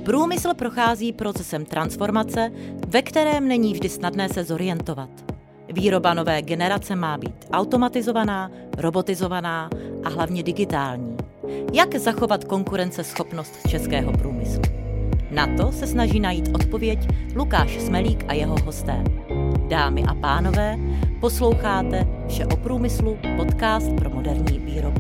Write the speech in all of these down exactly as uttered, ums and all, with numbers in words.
Průmysl prochází procesem transformace, ve kterém není vždy snadné se zorientovat. Výroba nové generace má být automatizovaná, robotizovaná a hlavně digitální. Jak zachovat konkurenceschopnost českého průmyslu? Na to se snaží najít odpověď Lukáš Smelík a jeho hosté. Dámy a pánové, posloucháte Vše o průmyslu, podcast pro moderní výrobu.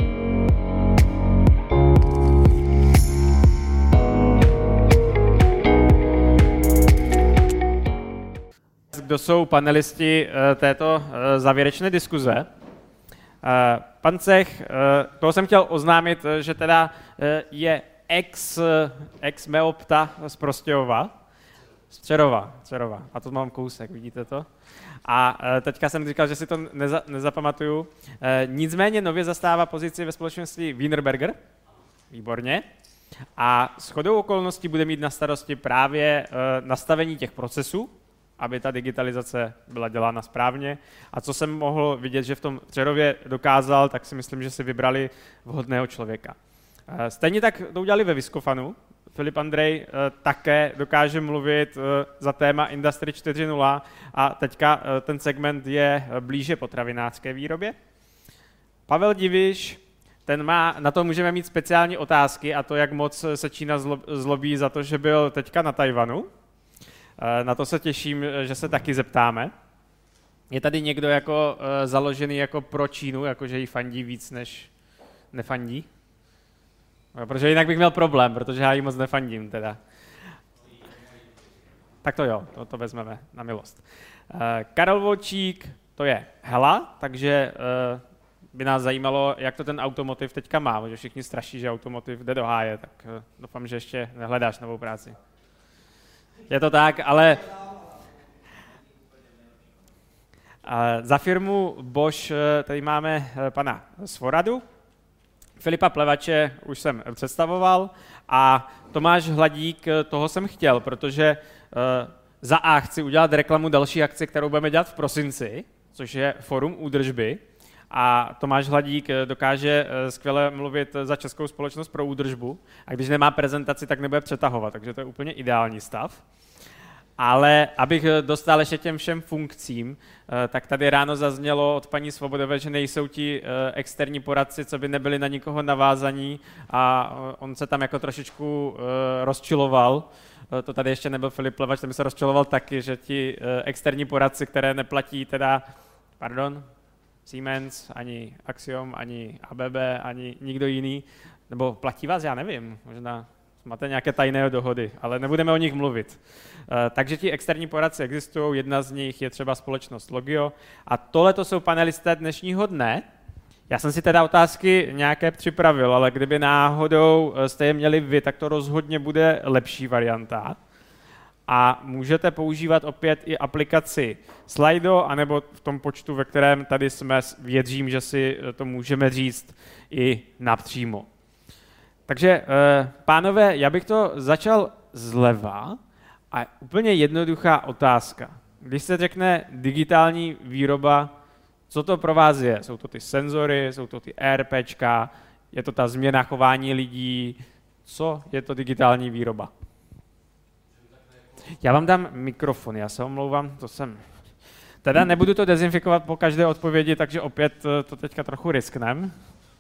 Kdo jsou panelisti této závěrečné diskuze? Pan Cech, toho jsem chtěl oznámit, že teda je ex, ex Meopta z Prostějova, z Přerova, Přerova, a to mám kousek, vidíte to? A teďka jsem říkal, že si to neza, nezapamatuju. Nicméně nově zastává pozici ve společnosti Wienerberger, výborně, a shodou okolností bude mít na starosti právě nastavení těch procesů, aby ta digitalizace byla dělána správně. A co jsem mohl vidět, že v tom Přerově dokázal, tak si myslím, že si vybrali vhodného člověka. Stejně tak to udělali ve Viscofanu. Filip Andrej také dokáže mluvit za téma Industry čtyři tečka nula a teďka ten segment je blíže potravinářské výrobě. Pavel Diviš, ten má, na to můžeme mít speciální otázky, a to, jak moc se Čína zlobí za to, že byl teďka na Tajvanu. Na to se těším, že se taky zeptáme. Je tady někdo jako založený jako pro Čínu, jakože jí fandí víc, než nefandí? Protože jinak bych měl problém, protože já jí moc nefandím teda. Tak to jo, to, to vezmeme na milost. Karel Volčík, to je Hela, takže by nás zajímalo, jak to ten automotiv teďka má, protože všichni straší, že automotiv jde do háje, tak doufám, že ještě nehledáš novou práci. Je to tak, ale za firmu Bosch tady máme pana Svoradu, Filipa Plevače už jsem představoval a Tomáš Hladík, toho jsem chtěl, protože za A chci udělat reklamu další akci, kterou budeme dělat v prosinci, což je Forum údržby. A Tomáš Hladík dokáže skvěle mluvit za Českou společnost pro údržbu a když nemá prezentaci, tak nebude přetahovat, takže to je úplně ideální stav. Ale abych dostal ještě těm všem funkcím, tak tady ráno zaznělo od paní Svobodové, že nejsou ti externí poradci, co by nebyli na nikoho navázaní a on se tam jako trošičku rozčiloval. To tady ještě nebyl Filip Plevač, ten by se rozčiloval taky, že ti externí poradci, které neplatí teda, pardon, Siemens, ani Axiom, ani A B B, ani nikdo jiný, nebo platí vás, já nevím, možná máte nějaké tajné dohody, ale nebudeme o nich mluvit. Takže ti externí poradci existují, jedna z nich je třeba společnost Logio a tohle to jsou panelisté dnešního dne. Já jsem si teda otázky nějaké připravil, ale kdyby náhodou jste je měli vy, tak to rozhodně bude lepší varianta. A můžete používat opět i aplikaci Slido, anebo v tom počtu, ve kterém tady jsme, věřím, že si to můžeme říct i napřímo. Takže, pánové, já bych to začal zleva a úplně jednoduchá otázka. Když se řekne digitální výroba, co to pro vás je? Jsou to ty senzory, jsou to ty ERPčka, je to ta změna chování lidí, co je to digitální výroba? Já vám dám mikrofon, já se omlouvám, to jsem... Teda nebudu to dezinfikovat po každé odpovědi, takže opět to teďka trochu risknem.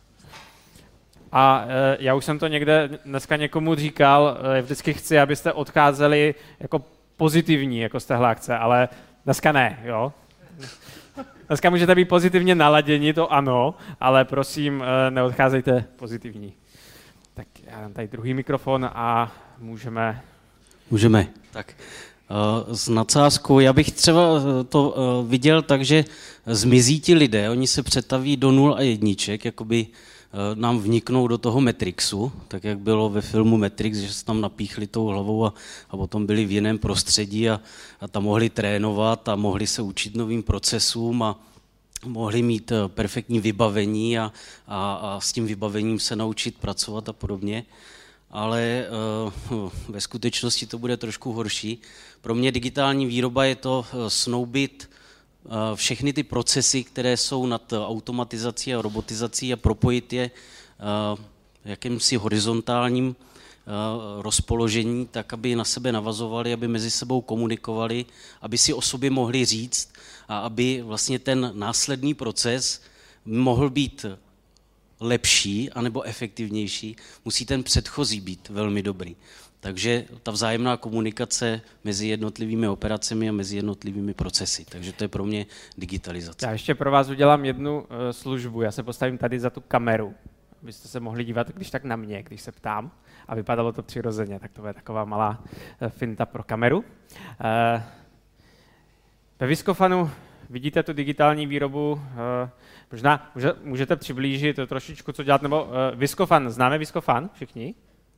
A e, já už jsem to někde dneska někomu říkal, e, vždycky chci, abyste odcházeli jako pozitivní, jako z téhle akce, ale dneska ne, jo. Dneska můžete být pozitivně naladěni, to ano, ale prosím, e, neodcházejte pozitivní. Tak já dám tady druhý mikrofon a můžeme... Můžeme. Tak s nadsázkou, já bych třeba to viděl tak, že zmizí ti lidé, oni se přetaví do nul a jedniček, jakoby nám vniknou do toho Matrixu, tak jak bylo ve filmu Matrix, že se tam napíchli tou hlavou a, a potom byli v jiném prostředí a, a tam mohli trénovat a mohli se učit novým procesům a mohli mít perfektní vybavení a, a, a s tím vybavením se naučit pracovat a podobně. Ale uh, ve skutečnosti to bude trošku horší. Pro mě digitální výroba je to uh, snoubit uh, všechny ty procesy, které jsou nad automatizací a robotizací a propojit je uh, jakýmsi horizontálním uh, rozpoložení, tak aby na sebe navazovali, aby mezi sebou komunikovali, aby si o sobě mohli říct a aby vlastně ten následný proces mohl být lepší anebo efektivnější, musí ten předchozí být velmi dobrý. Takže ta vzájemná komunikace mezi jednotlivými operacemi a mezi jednotlivými procesy. Takže to je pro mě digitalizace. Já ještě pro vás udělám jednu uh, službu. Já se postavím tady za tu kameru, abyste se mohli dívat, když tak na mě, když se ptám, a vypadalo to přirozeně. Tak to je taková malá uh, finta pro kameru. Uh, ve Viscofanu vidíte tu digitální výrobu, uh, možná může, můžete přiblížit to trošičku, co dělat, nebo uh, Viscofan, známe Viscofan všichni?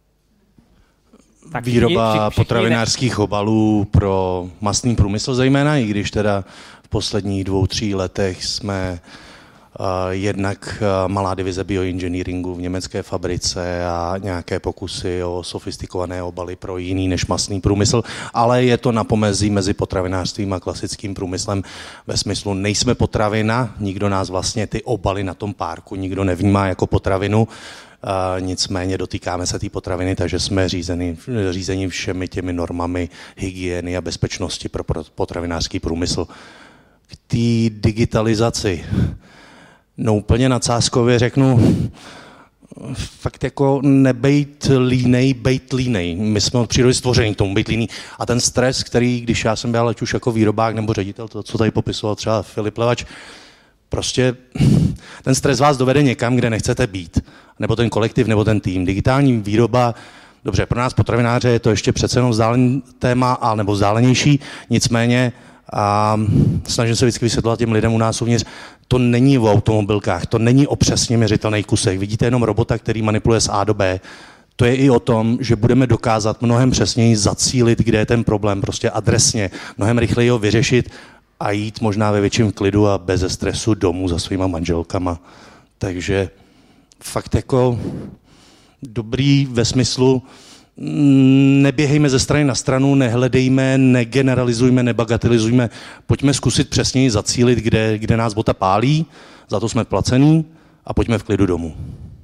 Tak výroba všichni, všichni potravinářských ne... obalů pro masný průmysl zejména, i když teda v posledních dvou, tří letech jsme uh, jednak uh, malá divize bioengineeringu v německé fabrice a nějaké pokusy o sofistikované obaly pro jiný než masný průmysl, ale je to na pomezí mezi potravinářstvím a klasickým průmyslem ve smyslu nejsme potravina, nikdo nás vlastně ty obaly na tom párku nikdo nevnímá jako potravinu. Uh, nicméně dotýkáme se té potraviny, takže jsme řízeni, řízeni všemi těmi normami hygieny a bezpečnosti pro potravinářský průmysl. K té digitalizaci, no úplně nadsázkově řeknu, fakt jako nebejt línej, bejt línej. My jsme od přírody stvoření k tomu být líný. A ten stres, který, když já jsem byl ať už jako výrobák nebo ředitel, to, co tady popisoval třeba Filip Plevač, prostě ten stres vás dovede někam, kde nechcete být. Nebo ten kolektiv, nebo ten tým. Digitální výroba, dobře, pro nás potravináře je to ještě přece jenom vzdálený téma, a nebo vzdálenější, nicméně a snažím se vždycky vysvětlovat těm lidem u nás uvnitř, to není o automobilkách, to není o přesně měřitelných kusech. Vidíte jenom robota, který manipuluje z A do B. To je i o tom, že budeme dokázat mnohem přesněji zacílit, kde je ten problém, prostě adresně, mnohem rychleji ho vyřešit a jít možná ve větším klidu a bez stresu domů za svýma manželkama. Takže fakt jako dobrý ve smyslu, neběhejme ze strany na stranu, nehledejme, negeneralizujme, nebagatelizujme, pojďme zkusit přesněji zacílit, kde, kde nás bota pálí, za to jsme placení a pojďme v klidu domů.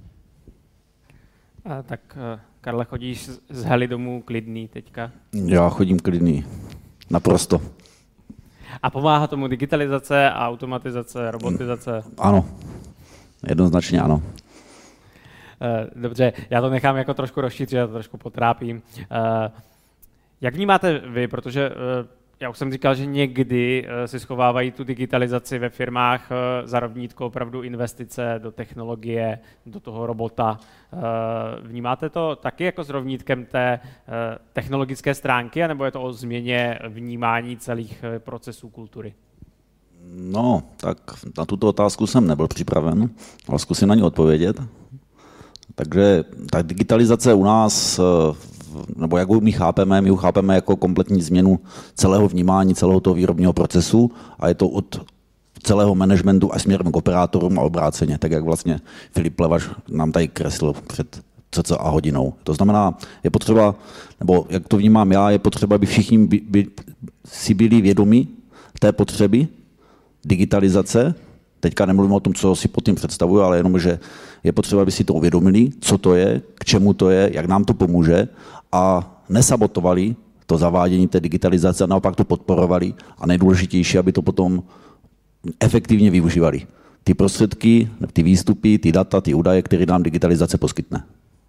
A tak Karle, chodíš z hely domů klidný teďka? Já chodím klidný, naprosto. A pomáhá tomu digitalizace, automatizace, robotizace? Ano, jednoznačně ano. Dobře, já to nechám jako trošku rozšířit, já to trošku potrápím. Jak vnímáte vy, protože já už jsem říkal, že někdy si schovávají tu digitalizaci ve firmách za rovnítko opravdu investice do technologie, do toho robota. Vnímáte to taky jako s rovnítkem té technologické stránky, anebo je to o změně vnímání celých procesů kultury? No, tak na tuto otázku jsem nebyl připraven, ale zkusím na ní odpovědět. Takže ta digitalizace u nás, nebo jak my chápeme, my ji chápeme jako kompletní změnu celého vnímání, celého toho výrobního procesu a je to od celého managementu až směrem k operátorům a obráceně, tak jak vlastně Filip Plevač nám tady kreslil před cca hodinou. To znamená, je potřeba, nebo jak to vnímám já, je potřeba, aby všichni by, by si byli vědomi té potřeby digitalizace. Teďka nemluvím o tom, co si pod tím představuju, ale jenom, že je potřeba, aby si to uvědomili, co to je, k čemu to je, jak nám to pomůže a nesabotovali to zavádění té digitalizace a naopak to podporovali a nejdůležitější, aby to potom efektivně využívali. Ty prostředky, ty výstupy, ty data, ty údaje, které nám digitalizace poskytne.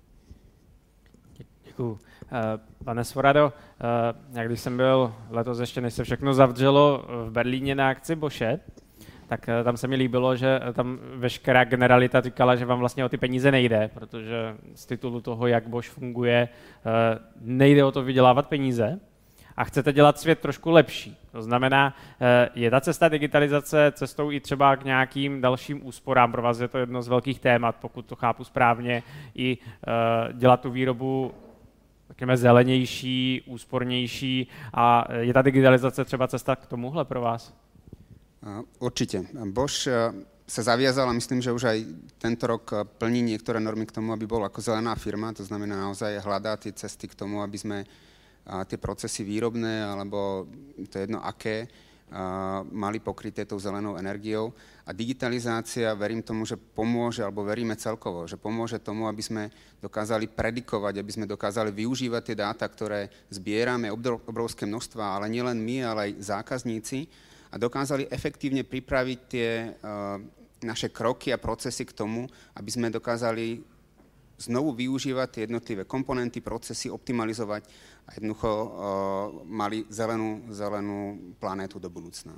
Děkuju. Pane Sforado, jak když jsem byl letos ještě, než se všechno zavřelo v Berlíně na akci Bosche, tak tam se mi líbilo, že tam veškerá generalita říkala, že vám vlastně o ty peníze nejde, protože z titulu toho, jak Bosch funguje, nejde o to vydělávat peníze a chcete dělat svět trošku lepší. To znamená, je ta cesta digitalizace cestou i třeba k nějakým dalším úsporám. Pro vás je to jedno z velkých témat, pokud to chápu správně, i dělat tu výrobu řekněme zelenější, úspornější a je ta digitalizace třeba cesta k tomuhle pro vás? Určite. Bosch sa zaviazal a myslím, že už aj tento rok plní niektoré normy k tomu, aby bol ako zelená firma. To znamená naozaj hľadá tie cesty k tomu, aby sme tie procesy výrobné, alebo to je jedno aké, mali pokryté tou zelenou energiou. A digitalizácia, verím tomu, že pomôže, alebo veríme celkovo, že pomôže tomu, aby sme dokázali predikovať, aby sme dokázali využívať tie dáta, ktoré zbierame, obrovské množstva, ale nielen my, ale aj zákazníci, a dokázali efektívne pripraviť tie uh, naše kroky a procesy k tomu, aby sme dokázali znovu využívať tie jednotlivé komponenty, procesy, optimalizovať a jednoducho uh, mali zelenú, zelenú planétu do budúcna.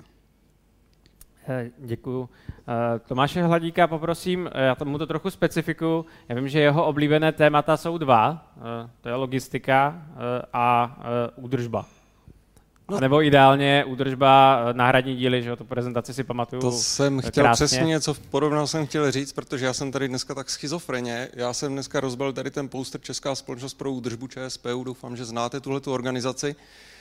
Děkuju. Tomáše Hladíka poprosím, já tomu to trochu specifikuju. Já vím, že jeho oblíbené témata jsou dva, to je logistika a údržba. No. A nebo ideálně údržba, náhradní díly, že jo, tu prezentaci si pamatuju. To jsem chtěl krásně. Přesně něco podobného jsem chtěl říct, protože já jsem tady dneska tak schizofreně. Já jsem dneska rozbil tady ten poster Česká společnost pro údržbu ČSPU, doufám, že znáte tuhletu organizaci.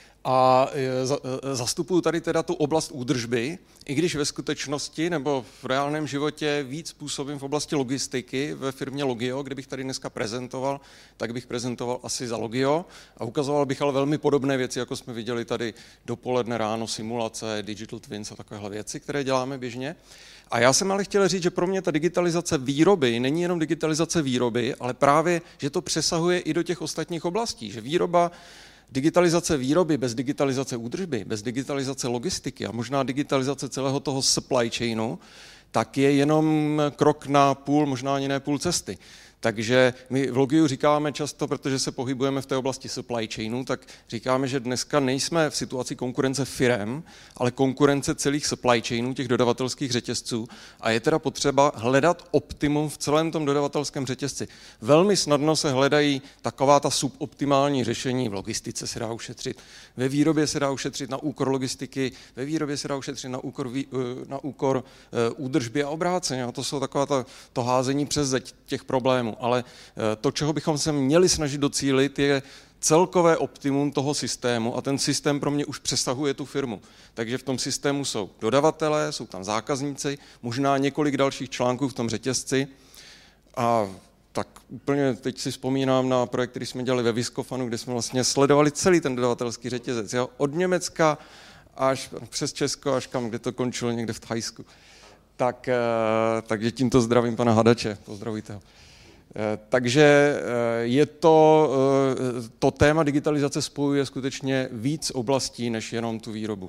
A zastupuju tady teda tu oblast údržby, i když ve skutečnosti nebo v reálném životě víc působím v oblasti logistiky ve firmě Logio. Kdybych tady dneska prezentoval, tak bych prezentoval asi za Logio a ukazoval bych ale velmi podobné věci, jako jsme viděli tady dopoledne, ráno, simulace, digital twins a takovéhle věci, které děláme běžně. A já jsem ale chtěl říct, že pro mě ta digitalizace výroby není jenom digitalizace výroby, ale právě, že to přesahuje i do těch ostatních oblastí, že výroba Digitalizace výroby bez digitalizace údržby, bez digitalizace logistiky a možná digitalizace celého toho supply chainu, tak je jenom krok na půl, možná ani ne půl cesty. Takže my v Logiu říkáme často, protože se pohybujeme v té oblasti supply chainu, tak říkáme, že dneska nejsme v situaci konkurence firem, ale konkurence celých supply chainů, těch dodavatelských řetězců. A je teda potřeba hledat optimum v celém tom dodavatelském řetězci. Velmi snadno se hledají taková ta suboptimální řešení. V logistice se dá ušetřit, ve výrobě se dá ušetřit na úkor logistiky, ve výrobě se dá ušetřit na úkor, na úkor údržby a obráceně. A to jsou taková ta, to házení přes zeď těch problémů. Ale to, čeho bychom se měli snažit docílit, je celkové optimum toho systému a ten systém pro mě už přesahuje tu firmu. Takže v tom systému jsou dodavatelé, jsou tam zákazníci, možná několik dalších článků v tom řetězci. A tak úplně teď si vzpomínám na projekt, který jsme dělali ve Viscofanu, kde jsme vlastně sledovali celý ten dodavatelský řetězec. Jo? Od Německa až přes Česko, až kam, kde to končilo, někde v Thajsku. Tak, takže tímto zdravím pana Hadače, pozdravujte ho. Takže je to, to téma digitalizace spojuje skutečně víc oblastí, než jenom tu výrobu.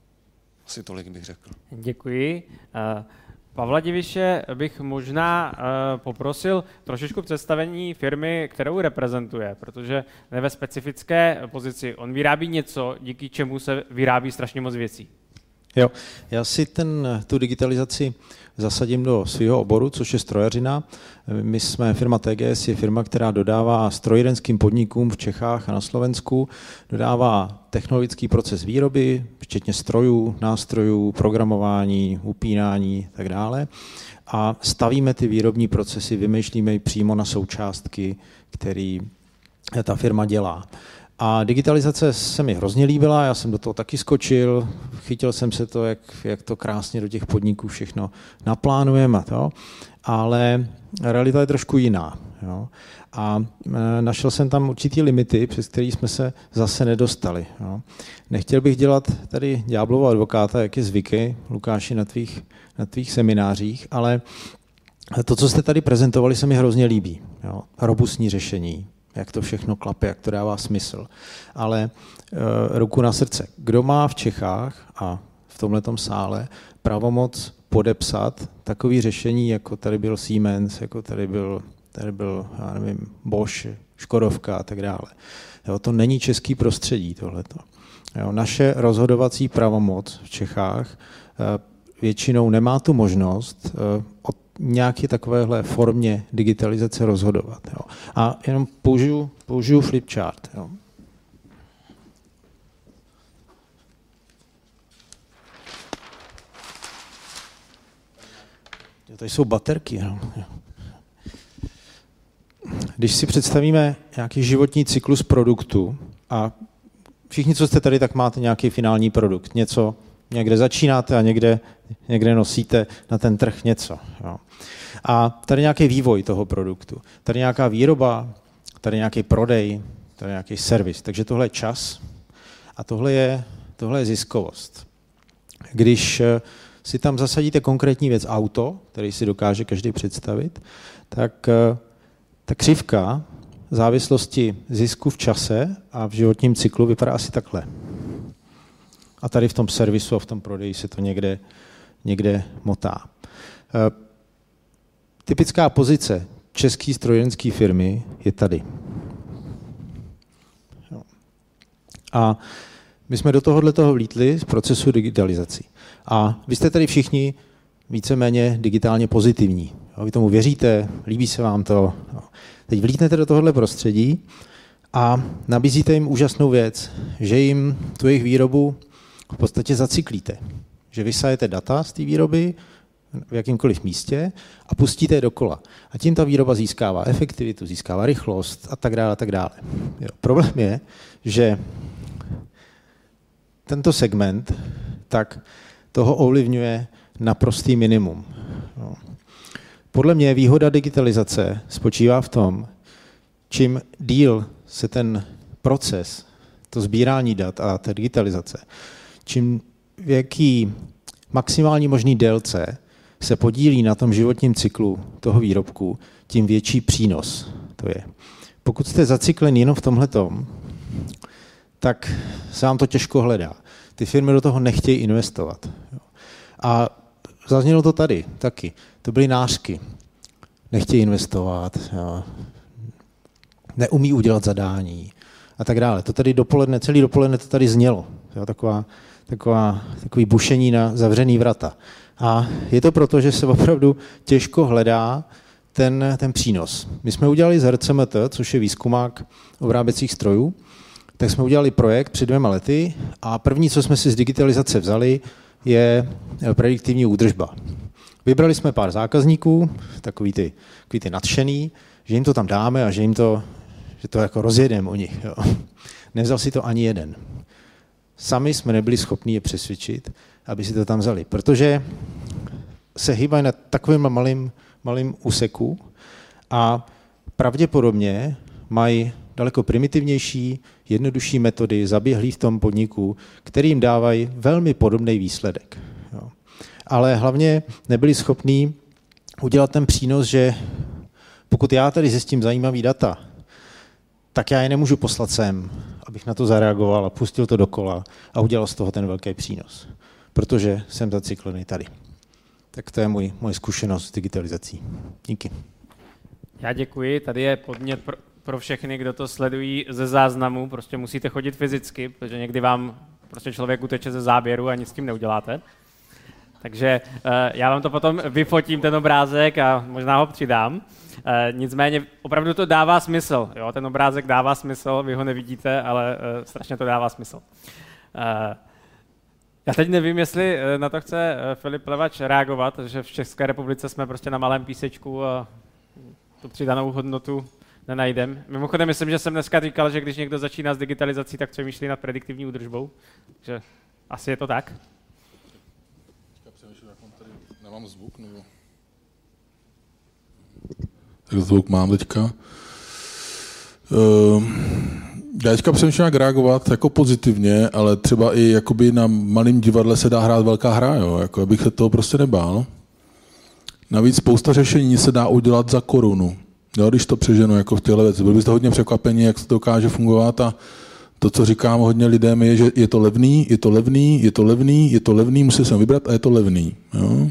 Asi tolik bych řekl. Děkuji. Pavla Diviše bych možná poprosil trošičku představení firmy, kterou reprezentuje, protože je ve specifické pozici. On vyrábí něco, díky čemu se vyrábí strašně moc věcí. Jo, já si ten, tu digitalizaci zasadím do svého oboru, což je strojařina. My jsme, firma T G S je firma, která dodává strojírenským podnikům v Čechách a na Slovensku, dodává technologický proces výroby, včetně strojů, nástrojů, programování, upínání a tak dále. A stavíme ty výrobní procesy, vymýšlíme ji přímo na součástky, které ta firma dělá. A digitalizace se mi hrozně líbila, já jsem do toho taky skočil, chytil jsem se to, jak, jak to krásně do těch podniků všechno naplánujeme a to, ale realita je trošku jiná. Jo. A našel jsem tam určitý limity, přes který jsme se zase nedostali. Jo. Nechtěl bych dělat tady ďáblova advokáta, jak je zvyky, Lukáši, na tvých, na tvých seminářích, ale to, co jste tady prezentovali, se mi hrozně líbí. Jo. Robustní řešení, jak to všechno klape, jak to dává smysl. Ale e, ruku na srdce, kdo má v Čechách a v tomhletom sále pravomoc podepsat takové řešení, jako tady byl Siemens, jako tady byl, tady byl já nevím, Bosch, Škodovka a tak dále. Jo, to není český prostředí tohleto. Jo, naše rozhodovací pravomoc v Čechách e, většinou nemá tu možnost e, od nějaké takovéhle formě digitalizace rozhodovat. Jo. A jenom použiju, použiju flipchart. Jo. Tady jsou baterky. Jo. Když si představíme nějaký životní cyklus produktu a všichni, co jste tady, tak máte nějaký finální produkt. Něco někde začínáte a někde, někde nosíte na ten trh něco. Jo. A tady nějaký vývoj toho produktu, tady nějaká výroba, tady nějaký prodej, tady nějaký servis. Takže tohle je čas a tohle je, tohle je ziskovost. Když si tam zasadíte konkrétní věc, auto, který si dokáže každý představit, tak ta křivka závislosti zisku v čase a v životním cyklu vypadá asi takhle. A tady v tom servisu a v tom prodeji se to někde, někde motá. Typická pozice české strojírenské firmy je tady. A my jsme do tohohle toho vlítli z procesu digitalizací. A vy jste tady všichni víceméně digitálně pozitivní. Vy tomu věříte, líbí se vám to. Teď vlítnete do tohohle prostředí a nabízíte jim úžasnou věc, že jim tu jejich výrobu v podstatě zacyklíte. Že vysajete data z té výroby v jakýmkoliv místě a pustíte je dokola. A tím ta výroba získává efektivitu, získává rychlost a tak dále. A tak dále. Jo. Problém je, že tento segment tak toho ovlivňuje naprostý minimum. No. Podle mě výhoda digitalizace spočívá v tom, čím díl se ten proces, to sbírání dat a ta digitalizace, čím v jaký maximální možný délce se podílí na tom životním cyklu toho výrobku, tím větší přínos to je. Pokud jste zacyklen jenom v tomhletom, tak se vám to těžko hledá. Ty firmy do toho nechtějí investovat. A zaznělo to tady taky. To byly nářky. Nechtějí investovat, jo. Neumí udělat zadání a tak dále. To tady dopoledne, celý dopoledne to tady znělo. Jo. Taková, taková, takový bušení na zavřený vrata. A je to proto, že se opravdu těžko hledá ten, ten přínos. My jsme udělali z R C M T, což je výzkumák obráběcích strojů, tak jsme udělali projekt před dvěma lety a první, co jsme si z digitalizace vzali, je prediktivní údržba. Vybrali jsme pár zákazníků, takový ty, takový ty nadšený, že jim to tam dáme a že jim to, že to jako rozjedeme o nich. Jo. Nevzal si to ani jeden. Sami jsme nebyli schopni je přesvědčit, aby si to tam vzali, protože se hýbají na takovým malým, malým úseku a pravděpodobně mají daleko primitivnější, jednodušší metody, zaběhlí v tom podniku, který jim dávají velmi podobný výsledek. Jo. Ale hlavně nebyli schopní udělat ten přínos, že pokud já tady zjistím zajímavý data, tak já je nemůžu poslat sem, abych na to zareagoval a pustil to dokola a udělal z toho ten velký přínos. Protože jsem zacyklený tady. Tak to je můj, moje zkušenost s digitalizací. Díky. Já děkuji. Tady je podnět pro, pro všechny, kdo to sledují ze záznamu. Prostě musíte chodit fyzicky, protože někdy vám prostě člověk uteče ze záběru a nic s tím neuděláte. Takže uh, já vám to potom vyfotím, ten obrázek, a možná ho přidám. Uh, nicméně opravdu to dává smysl. Jo? Ten obrázek dává smysl, vy ho nevidíte, ale uh, strašně to dává smysl. Uh, Já teď nevím, jestli na to chce Filip Plevač reagovat, že v České republice jsme prostě na malém písečku a tu přidanou hodnotu nenajdem. Mimochodem, myslím, že jsem dneska říkal, že když někdo začíná s digitalizací, tak přemýšlí nad prediktivní údržbou. Takže asi je to tak. Přemýšlím, jak mám tady, nemám zvuk, nebo... Tak zvuk mám teďka. Uh... Já teďka přemýšlím, jak reagovat jako pozitivně, ale třeba i jakoby na malém divadle se dá hrát velká hra, jo? Jako abych se toho prostě nebál. Navíc spousta řešení se dá udělat za korunu. Jo? Když to přeženu jako v těchto věcech. Byli byste hodně překvapení, jak to dokáže fungovat, a to, co říkám hodně lidem, je, že je to levný, je to levný, je to levný, je to levný, musím se vybrat a je to levný. Jo?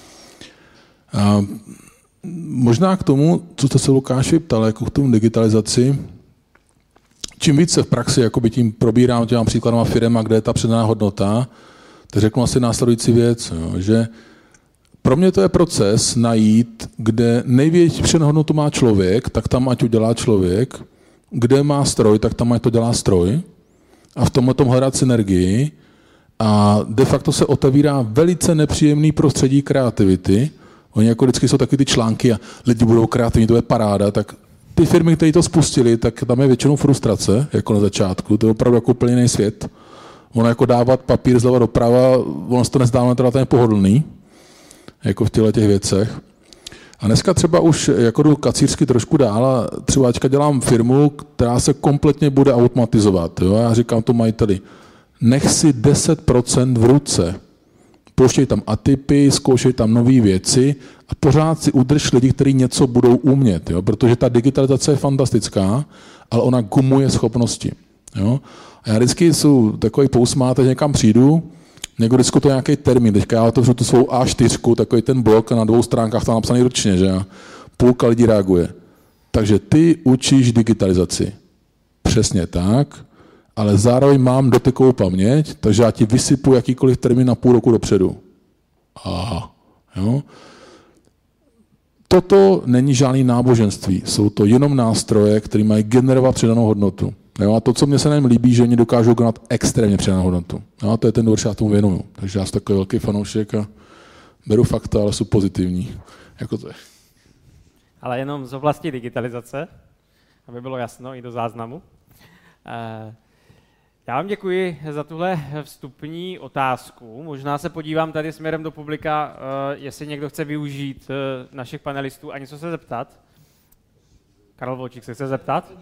A možná k tomu, co jste se Lukáši ptal, jako k tomu digitalizaci, čím více v praxi jakoby tím probírám těma příkladama firma, kde je ta přidaná hodnota, tak řeknu asi následující věc, jo, že pro mě to je proces najít, kde největší přidanou hodnotu má člověk, tak tam ať udělá člověk, kde má stroj, tak tam ať to dělá stroj, a v tomhle tom hledat synergii, a de facto se otevírá velice nepříjemný prostředí kreativity. Oni jako vždycky jsou taky ty články a lidi budou kreativní, to je paráda, tak ty firmy, které to spustili, tak tam je většinou frustrace, jako na začátku, to je opravdu jako úplně jiný svět. Ono jako dávat papír zleva doprava, ono se to nezdá, teda ten pohodlný, jako v těchto těch věcech. A dneska třeba už jako jdu kacířsky trošku dál a třeba ačka dělám firmu, která se kompletně bude automatizovat. Jo? Já říkám to majiteli, nech si deset procent v ruce. pouštějí tam atypy, zkoušejí tam nové věci a pořád si udrž lidi, kteří něco budou umět, jo? Protože ta digitalizace je fantastická, ale ona gumuje schopnosti. Jo? A já vždycky jsou takový pousmát, teď někam přijdu, někdo diskutuje nějaký termín, teďka já otevřu tu svou á čtyři, takový ten blok na dvou stránkách tam napsaný ručně, že já, půlka lidí reaguje. Takže ty učíš digitalizaci. Přesně tak, ale zároveň mám dotykovou paměť, takže já ti vysypu jakýkoliv termín na půl roku dopředu. Aha, jo. Toto není žádný náboženství, jsou to jenom nástroje, které mají generovat přidanou hodnotu. Jo, a to, co mě se na něm líbí, že oni dokážou konat extrémně přidanou hodnotu. Jo, a to je ten důvod, že já tomu věnuju. Takže já jsem takový velký fanoušek a beru fakta, ale jsou pozitivní. Jako to je. Ale jenom z oblasti digitalizace, aby bylo jasno i do záznamu. Já vám děkuji za tuhle vstupní otázku. Možná se podívám tady směrem do publika, jestli někdo chce využít našich panelistů a něco se zeptat. Karel Volčík se chce zeptat?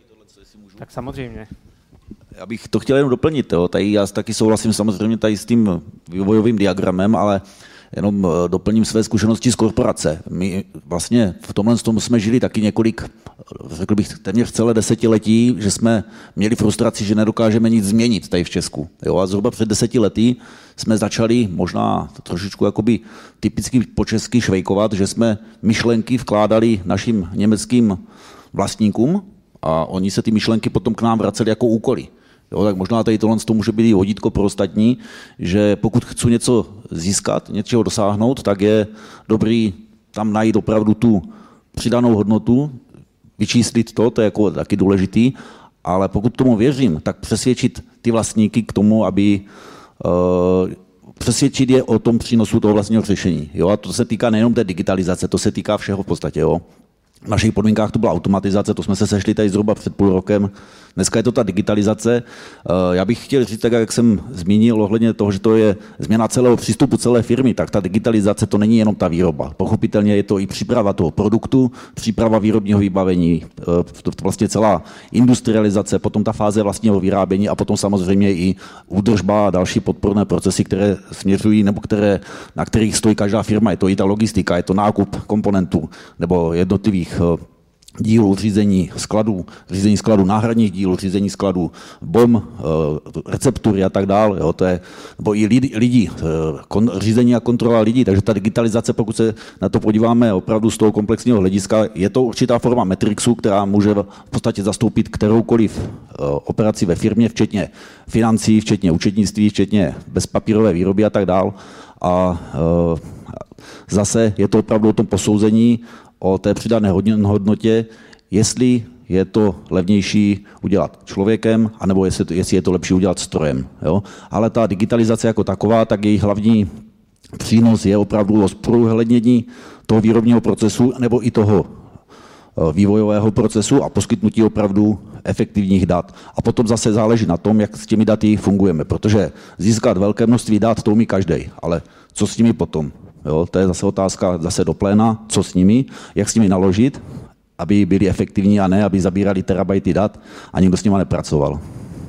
Tak samozřejmě. Já bych to chtěl jenom doplnit. Jo. Tady já taky souhlasím samozřejmě tady s tím vývojovým diagramem, ale jenom doplním své zkušenosti z korporace. My vlastně v tomhle tomu jsme žili taky několik, řekl bych téměř celé desetiletí, že jsme měli frustraci, že nedokážeme nic změnit tady v Česku. Jo, a zhruba před deseti lety jsme začali možná trošičku jakoby typicky po česky švejkovat, že jsme myšlenky vkládali našim německým vlastníkům a oni se ty myšlenky potom k nám vraceli jako úkoly. Jo, tak možná tady tohle to může být vodítko pro ostatní, že pokud chci něco získat, něčeho dosáhnout, tak je dobrý tam najít opravdu tu přidanou hodnotu, vyčíslit to, to je jako taky důležitý, ale pokud tomu věřím, tak přesvědčit ty vlastníky k tomu, aby uh, přesvědčit je o tom přínosu toho vlastního řešení. Jo, a to se týká nejenom té digitalizace, to se týká všeho v podstatě. Jo. V našich podmínkách to byla automatizace, to jsme se sešli tady zhruba před půl rokem. Dneska je to ta digitalizace. Já bych chtěl říct, tak jak jsem zmínil ohledně toho, že to je změna celého přístupu celé firmy, tak ta digitalizace to není jenom ta výroba. Pochopitelně je to i příprava toho produktu, příprava výrobního vybavení, vlastně celá industrializace, potom ta fáze vlastního vyrábění a potom samozřejmě i údržba a další podporné procesy, které směřují nebo které, na kterých stojí každá firma. Je to i ta logistika, je to nákup komponentů nebo jednotlivých dílů, řízení skladů, řízení skladů náhradních dílů, řízení skladů bom, receptury a tak dále. Jo, to je, nebo i lidi, lidi kon, řízení a kontrola lidí. Takže ta digitalizace, pokud se na to podíváme opravdu z toho komplexního hlediska, je to určitá forma Matrixu, která může v podstatě zastoupit kteroukoliv operaci ve firmě, včetně financí, včetně účetnictví, včetně bezpapírové výroby a tak dále. A zase je to opravdu o tom posouzení, o té přidané hodnotě, jestli je to levnější udělat člověkem, anebo jestli, to, jestli je to lepší udělat strojem. Jo? Ale ta digitalizace jako taková, tak její hlavní přínos je opravdu o zprůhlednění toho výrobního procesu nebo i toho vývojového procesu a poskytnutí opravdu efektivních dat. A potom zase záleží na tom, jak s těmi daty fungujeme, protože získat velké množství dat to umí každý, ale co s nimi potom? Jo, to je zase otázka zase do pléna, co s nimi, jak s nimi naložit, aby byli efektivní a ne, aby zabírali terabajty dat a nikdo s nimi nepracoval.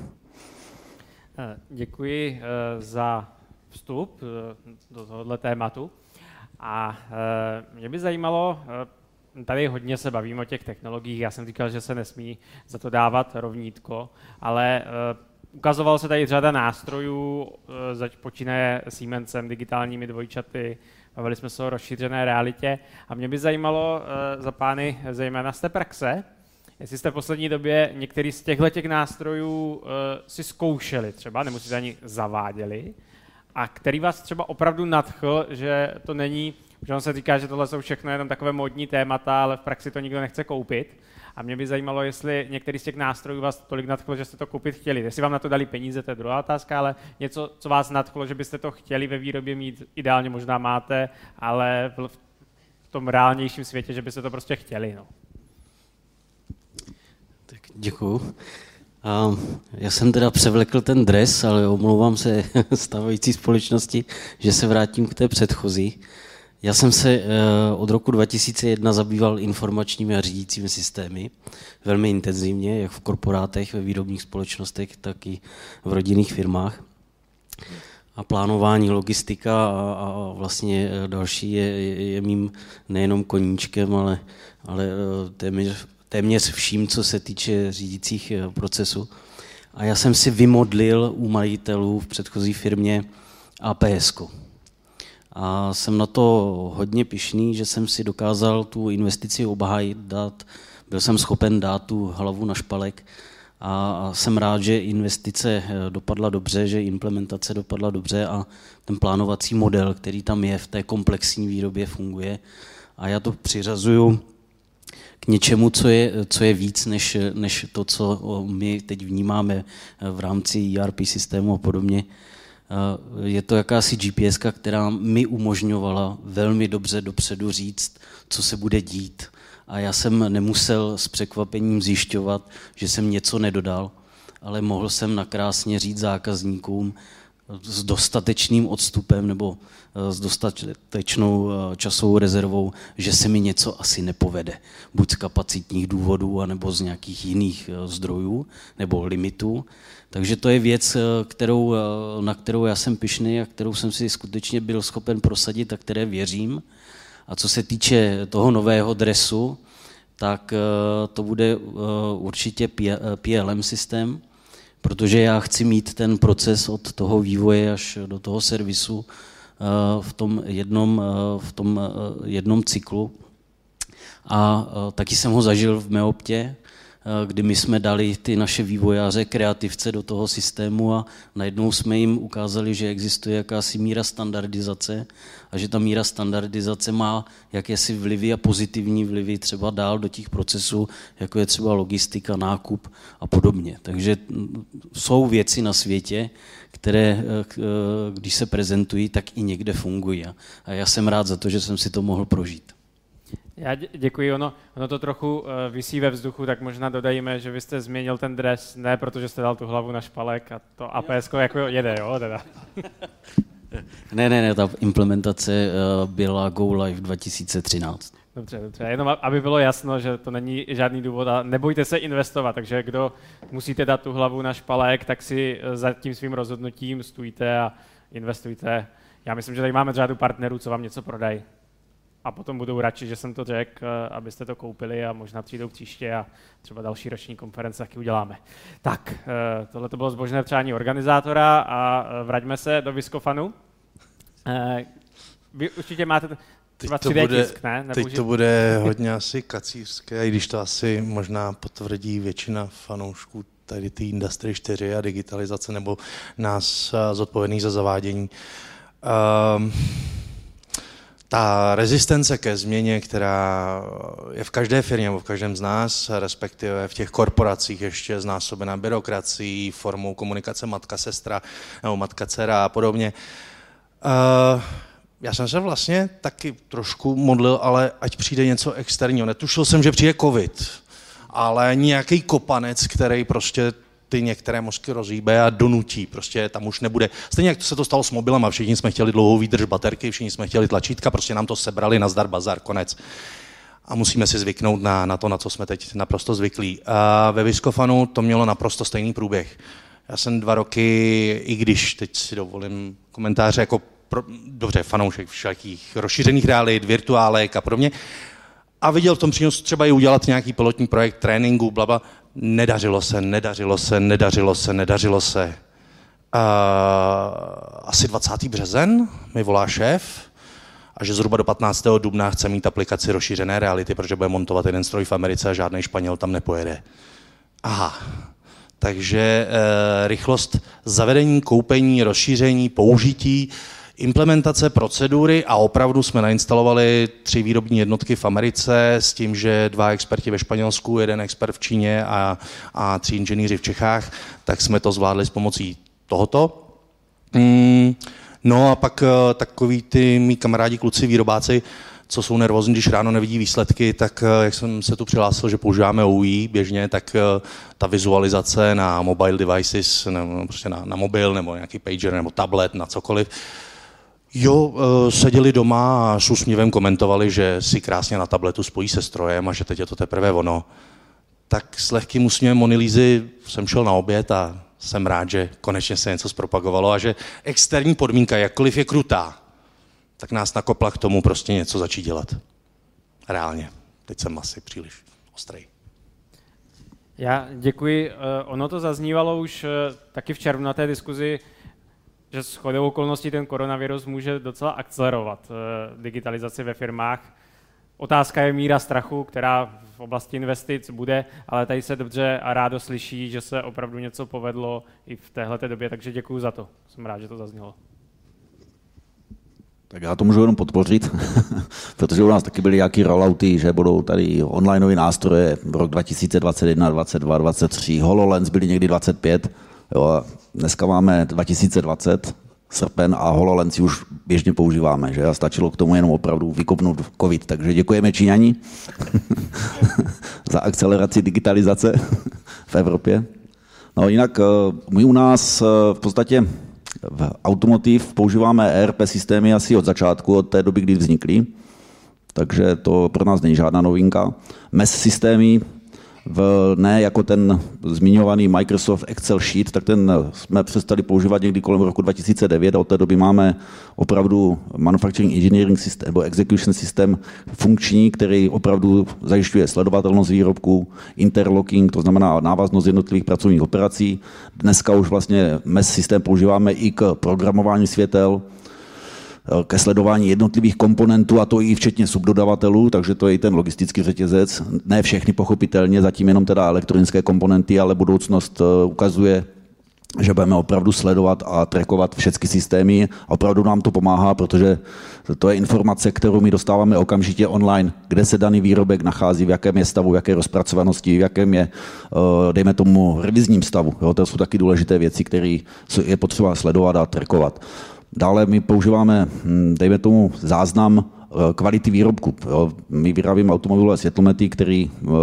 Děkuji za vstup do tohoto tématu. A mě by zajímalo, tady hodně se bavíme o těch technologiích, já jsem říkal, že se nesmí za to dávat rovnítko, ale ukazovalo se tady řada nástrojů, počínaje Siemensem, digitálními dvojčaty, bavili jsme se o rozšířené realitě a mě by zajímalo za pány, zejména z té praxe, jestli jste v poslední době některý z těchto těch nástrojů si zkoušeli třeba, nebo si ani zaváděli, a který vás třeba opravdu nadchl, že to není, že on se říká, že tohle jsou všechno jenom takové módní témata, ale v praxi to nikdo nechce koupit. A mě by zajímalo, jestli některý z těch nástrojů vás tolik nadchlo, že jste to koupit chtěli. Jestli vám na to dali peníze, to je druhá otázka, ale něco, co vás nadchlo, že byste to chtěli ve výrobě mít, ideálně možná máte, ale v tom reálnějším světě, že byste to prostě chtěli. No. Tak děkuju. A já jsem teda převlekl ten dres, ale omlouvám se stávající společnosti, že se vrátím k té předchozí. Já jsem se od roku dva tisíce jedna zabýval informačními a řídícími systémy velmi intenzivně, jak v korporátech, ve výrobních společnostech, tak i v rodinných firmách. a plánování, logistika a, a vlastně další je, je, je mým nejenom koníčkem, ale, ale téměř, téměř vším, co se týče řídících procesů. A já jsem si vymodlil u majitelů v předchozí firmě A P S ko. A jsem na to hodně pyšný, že jsem si dokázal tu investici obhájit, dát, byl jsem schopen dát tu hlavu na špalek a jsem rád, že investice dopadla dobře, že implementace dopadla dobře a ten plánovací model, který tam je v té komplexní výrobě, funguje. A já to přiřazuju k něčemu, co je, co je víc, než, než to, co my teď vnímáme v rámci E R P systému a podobně. Je to jakási G P S ka, která mi umožňovala velmi dobře dopředu říct, co se bude dít. A já jsem nemusel s překvapením zjišťovat, že jsem něco nedodal, ale mohl jsem nakrásně říct zákazníkům s dostatečným odstupem nebo s dostatečnou časovou rezervou, že se mi něco asi nepovede. Buď z kapacitních důvodů, anebo z nějakých jiných zdrojů nebo limitů. Takže to je věc, kterou, na kterou já jsem pyšný a kterou jsem si skutečně byl schopen prosadit a které věřím. A co se týče toho nového dresu, tak to bude určitě P L M systém, protože já chci mít ten proces od toho vývoje až do toho servisu v tom jednom, v tom jednom cyklu. A taky jsem ho zažil v Meoptě, kdy my jsme dali ty naše vývojáře, kreativce do toho systému a najednou jsme jim ukázali, že existuje jakási míra standardizace a že ta míra standardizace má jakési vlivy a pozitivní vlivy třeba dál do těch procesů, jako je třeba logistika, nákup a podobně. Takže jsou věci na světě, které, když se prezentují, tak i někde fungují. A já jsem rád za to, že jsem si to mohl prožít. Já děkuji, ono, ono to trochu uh, visí ve vzduchu, tak možná dodajíme, že vy jste změnil ten dres, ne protože jste dal tu hlavu na špalek a to A P S ko jako jede, jo, teda. Ne, ne, ne, ta implementace uh, byla Go Live dva tisíce třináct. Dobře, dobře, jenom aby bylo jasno, že to není žádný důvod a nebojte se investovat, takže kdo musíte dát tu hlavu na špalek, tak si za tím svým rozhodnutím stůjte a investujte. Já myslím, že tady máme řadu partnerů, co vám něco prodají. A potom budou radši, že jsem to řekl, abyste to koupili a možná přijdou příště a třeba další roční konference taky uděláme. Tak, tohle to bylo zbožné přání organizátora a vraťme se do Viscofanu. Vy určitě máte třeba tři dé tisk, ne? Nebo teď to bude hodně asi kacířské, i když to asi možná potvrdí většina fanoušků tady té Industry čtyři a digitalizace nebo nás zodpovědných za zavádění. Um, Ta rezistence ke změně, která je v každé firmě nebo v každém z nás, respektive v těch korporacích ještě znásobená byrokracií, formou komunikace matka-sestra nebo matka-dcera a podobně. Uh, já jsem se vlastně taky trošku modlil, ale ať přijde něco externího. Netušil jsem, že přijde covid, ale nějaký kopanec, který prostě ty některé mozky rozhýbe a donutí, prostě tam už nebude. Stejně jak to se to stalo s mobilem a všichni jsme chtěli dlouhou výdrž baterky, všichni jsme chtěli tlačítka, prostě nám to sebrali, nazdar, bazar, konec. A musíme si zvyknout na, na to, na co jsme teď naprosto zvyklí. A ve Viscofanu to mělo naprosto stejný průběh. Já jsem dva roky, i když teď si dovolím komentáře, jako pro, dobře, fanoušek všakých rozšířených realit, virtuálek a podobně, a viděl v tom přínos třeba i udělat nějaký pilotní projekt tréninku, blabla. Nedařilo se, nedařilo se, nedařilo se, nedařilo se. Uh, asi dvacátého březen mi volá šéf a že zhruba do patnáctého dubna chce mít aplikaci rozšířené reality, protože bude montovat jeden stroj v Americe a žádný Španěl tam nepojede. Aha, takže uh, rychlost zavedení, koupení, rozšíření, použití, implementace procedury a opravdu jsme nainstalovali tři výrobní jednotky v Americe s tím, že dva experti ve Španělsku, jeden expert v Číně a, a tři inženýři v Čechách, tak jsme to zvládli s pomocí tohoto. Mm, no a pak takový ty mý kamarádi, kluci, výrobáci, co jsou nervózní, když ráno nevidí výsledky, tak jak jsem se tu přihlásil, že používáme O U I běžně, tak ta vizualizace na mobile devices, nebo prostě na, na mobil, nebo nějaký pager, nebo tablet, na cokoliv, jo, seděli doma a s úsměvem komentovali, že si krásně na tabletu spojí se strojem a že teď je to teprve ono. Tak s lehkým úsměvem Monilízy jsem šel na oběd a jsem rád, že konečně se něco zpropagovalo a že externí podmínka, jakkoliv je krutá, tak nás nakopla k tomu prostě něco začít dělat. Reálně. Teď jsem asi příliš ostrý. Já děkuji. Ono to zaznívalo už taky v červnu na té diskuzi, že shodou okolností ten koronavirus může docela akcelerovat digitalizaci ve firmách. Otázka je míra strachu, která v oblasti investic bude, ale tady se dobře a rádo slyší, že se opravdu něco povedlo i v téhleté době, takže děkuji za to. Jsem rád, že to zaznělo. Tak já to můžu jenom podpořit, protože u nás taky byly nějaký rollouty, že budou tady onlineové nástroje v rok dva tisíce dvacet jedna, dvacet dva, dvacet tři, HoloLens byly někdy dvacet pět, jo, a dneska máme dva tisíce dvacet, srpen a HoloLens už běžně používáme, že a stačilo k tomu jenom opravdu vykopnout covid, takže děkujeme Číňani za akceleraci digitalizace v Evropě. No jinak my u nás v podstatě v Automotive používáme E R P systémy asi od začátku, od té doby, kdy vznikly, takže to pro nás není žádná novinka. M E S systémy, v, ne jako ten zmiňovaný Microsoft Excel Sheet, tak ten jsme přestali používat někdy kolem roku dva tisíce devět a od té doby máme opravdu Manufacturing Engineering System nebo Execution System funkční, který opravdu zajišťuje sledovatelnost výrobků, interlocking, to znamená návaznost jednotlivých pracovních operací. Dneska už vlastně M E S systém používáme i k programování světel, ke sledování jednotlivých komponentů, a to i včetně subdodavatelů, takže to je i ten logistický řetězec. Ne všechny pochopitelně, zatím jenom teda elektronické komponenty, ale budoucnost ukazuje, že budeme opravdu sledovat a trackovat všechny systémy. A opravdu nám to pomáhá, protože to je informace, kterou my dostáváme okamžitě online, kde se daný výrobek nachází, v jakém je stavu, v jaké rozpracovanosti, v jakém je, dejme tomu, revizním stavu. Jo, to jsou taky důležité věci, které je potřeba sledovat a trackovat. Dále my používáme, dejme tomu, záznam kvality výrobku. My vyrábíme automobilové světlomety, které